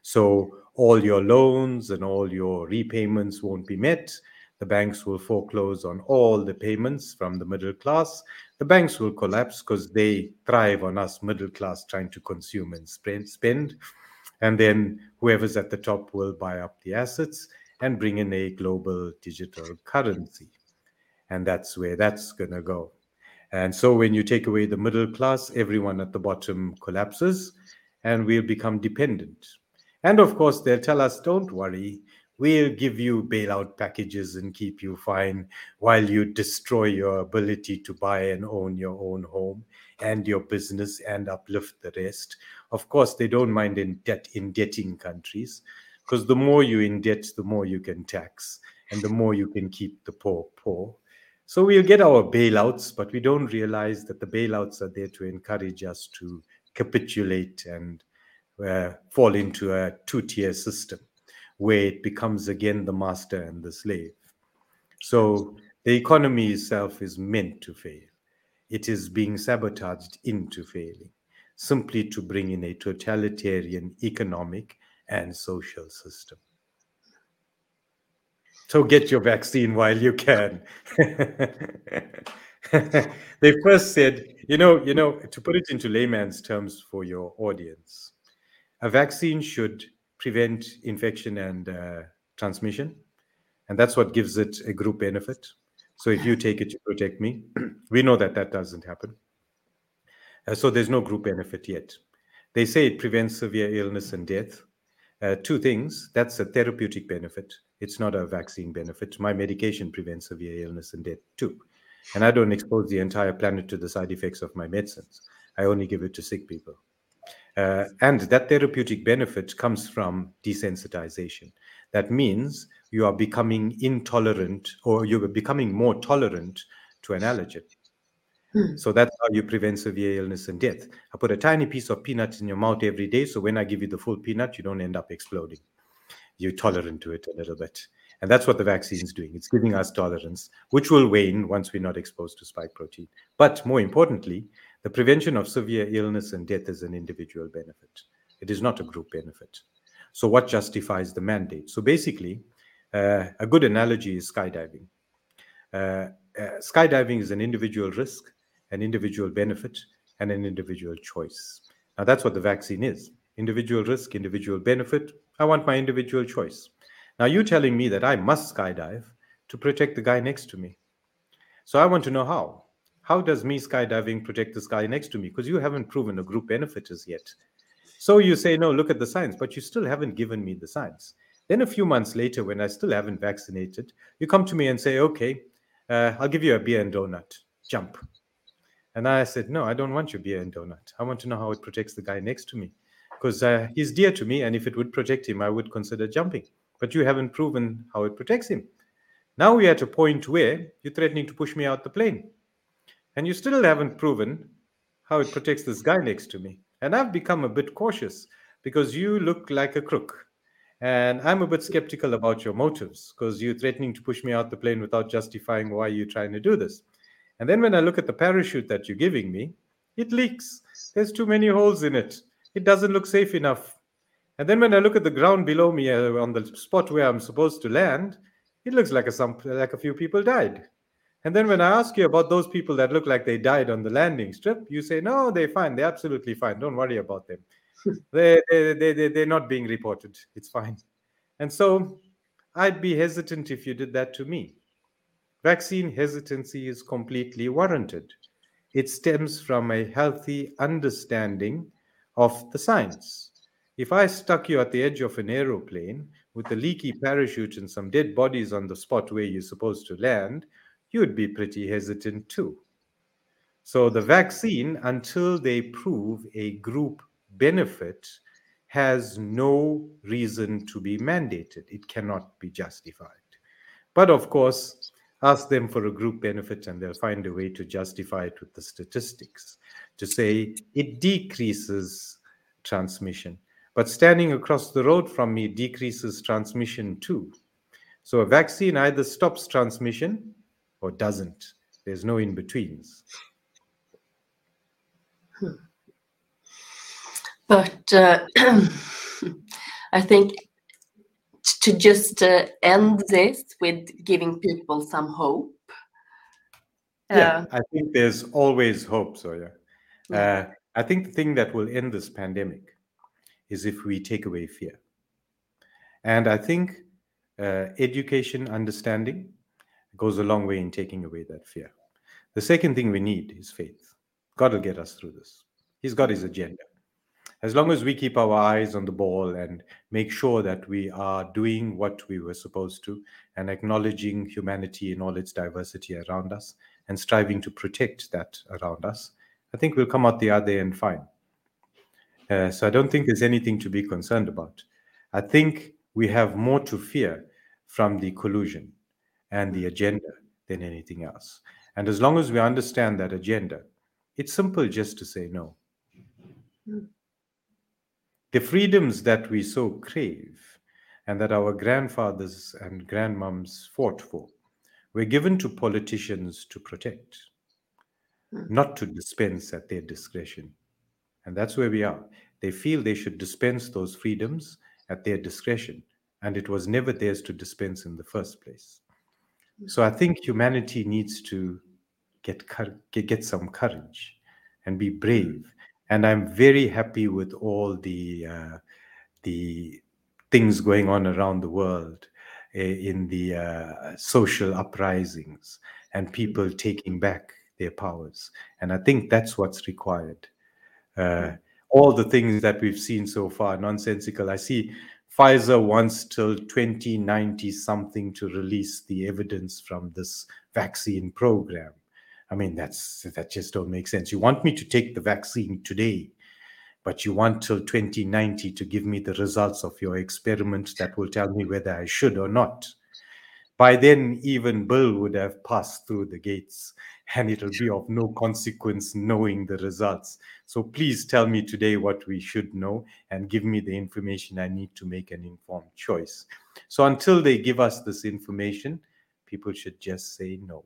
So all your loans and all your repayments won't be met. The banks will foreclose on all the payments from the middle class. The banks will collapse because they thrive on us middle class trying to consume and spend. And then whoever's at the top will buy up the assets and bring in a global digital currency. And that's where that's going to go. And so when you take away the middle class, everyone at the bottom collapses and we'll become dependent. And of course, they'll tell us, don't worry, we'll give you bailout packages and keep you fine while you destroy your ability to buy and own your own home and your business and uplift the rest. Of course, they don't mind in debt, indebting countries, because the more you indebt, the more you can tax, and the more you can keep the poor poor. So we'll get our bailouts, but we don't realize that the bailouts are there to encourage us to capitulate and uh, fall into a two-tier system where it becomes again the master and the slave. So the economy itself is meant to fail. It is being sabotaged into failing, simply to bring in a totalitarian economic and social system. So get your vaccine while you can. They first said, you know, you know, to put it into layman's terms for your audience, a vaccine should prevent infection and uh, transmission. And that's what gives it a group benefit. So if you take it, you protect me. We know that that doesn't happen. Uh, so there's no group benefit yet. They say it prevents severe illness and death. Uh, two things, that's a therapeutic benefit. It's not a vaccine benefit. My medication prevents severe illness and death too. And I don't expose the entire planet to the side effects of my medicines. I only give it to sick people. Uh, and that therapeutic benefit comes from desensitization. That means you are becoming intolerant, or you're becoming more tolerant to an allergen. Hmm. So that's how you prevent severe illness and death. I put a tiny piece of peanut in your mouth every day, so when I give you the full peanut, you don't end up exploding. You're tolerant to it a little bit. And that's what the vaccine is doing. It's giving us tolerance, which will wane once we're not exposed to spike protein. But more importantly, the prevention of severe illness and death is an individual benefit. It is not a group benefit. So what justifies the mandate? So basically, uh, a good analogy is skydiving. Uh, uh, skydiving is an individual risk, an individual benefit, and an individual choice. Now, that's what the vaccine is. Individual risk, individual benefit. I want my individual choice. Now, you're telling me that I must skydive to protect the guy next to me. So I want to know how. How does me skydiving protect this guy next to me? Because you haven't proven a group benefit as yet. So you say, no, look at the science, but you still haven't given me the science. Then a few months later, when I still haven't vaccinated, you come to me and say, okay, uh, I'll give you a beer and donut. Jump. And I said, no, I don't want your beer and donut. I want to know how it protects the guy next to me. Because uh, he's dear to me, and if it would protect him, I would consider jumping. But you haven't proven how it protects him. Now we're at a point where you're threatening to push me out the plane. And you still haven't proven how it protects this guy next to me. And I've become a bit cautious because you look like a crook. And I'm a bit skeptical about your motives because you're threatening to push me out the plane without justifying why you're trying to do this. And then when I look at the parachute that you're giving me, it leaks. There's too many holes in it. It doesn't look safe enough. And then when I look at the ground below me uh, on the spot where I'm supposed to land, it looks like a, some, like a few people died. And then when I ask you about those people that look like they died on the landing strip, you say, no, they're fine. They're absolutely fine. Don't worry about them. they, they, they, they, they're not being reported. It's fine. And so I'd be hesitant if you did that to me. Vaccine hesitancy is completely warranted. It stems from a healthy understanding of the science. If I stuck you at the edge of an aeroplane with a leaky parachute and some dead bodies on the spot where you're supposed to land, you'd be pretty hesitant too. So the vaccine, until they prove a group benefit, has no reason to be mandated. It cannot be justified. But of course, ask them for a group benefit and they'll find a way to justify it with the statistics, to say it decreases transmission. But standing across the road from me decreases transmission too. So a vaccine either stops transmission or doesn't. There's no in-betweens. Hmm. But uh, I think to just uh, end this with giving people some hope. Yeah, uh, I think there's always hope, Zoya. Yeah. Uh, I think the thing that will end this pandemic is if we take away fear. And I think uh, education, understanding goes a long way in taking away that fear. The second thing we need is faith. God will get us through this. He's got his agenda. As long as we keep our eyes on the ball and make sure that we are doing what we were supposed to and acknowledging humanity in all its diversity around us and striving to protect that around us, I think we'll come out the other end fine. Uh, so I don't think there's anything to be concerned about. I think we have more to fear from the collusion and the agenda than anything else. And as long as we understand that agenda, it's simple just to say no. Mm. The freedoms that we so crave and that our grandfathers and grandmoms fought for were given to politicians to protect, Mm. not to dispense at their discretion. And that's where we are. They feel they should dispense those freedoms at their discretion, and it was never theirs to dispense in the first place. So I think humanity needs to get get, get some courage and be brave. And I'm very happy with all the uh, the things going on around the world uh, in the uh, social uprisings and people taking back their powers. And I think that's what's required. Uh, all the things that we've seen so far, nonsensical. I see Pfizer wants till twenty ninety something to release the evidence from this vaccine program. I mean, that's that just don't make sense. You want me to take the vaccine today, but you want till twenty ninety to give me the results of your experiment that will tell me whether I should or not. By then, even Bill would have passed through the gates and it'll be of no consequence knowing the results. So please tell me today what we should know and give me the information I need to make an informed choice. So until they give us this information, people should just say no.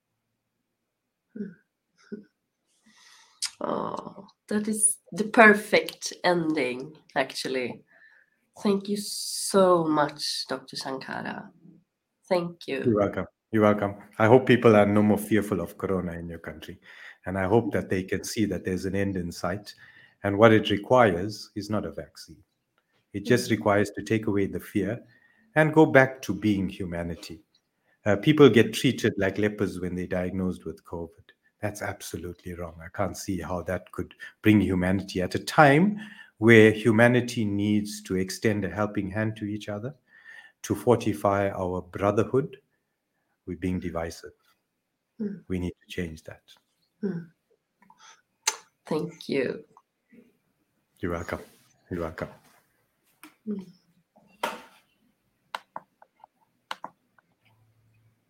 Oh, that is the perfect ending, actually. Thank you so much, Doctor Sankara. Thank you. You're welcome. You're welcome. I hope people are no more fearful of corona in your country. And I hope that they can see that there's an end in sight. And what it requires is not a vaccine. It just requires to take away the fear and go back to being humanity. Uh, people get treated like lepers when they're diagnosed with COVID. That's absolutely wrong. I can't see how that could bring humanity at a time where humanity needs to extend a helping hand to each other, to fortify our brotherhood. We're being divisive. Mm. We need to change that. Mm. Thank you. You're welcome. You're welcome. Mm.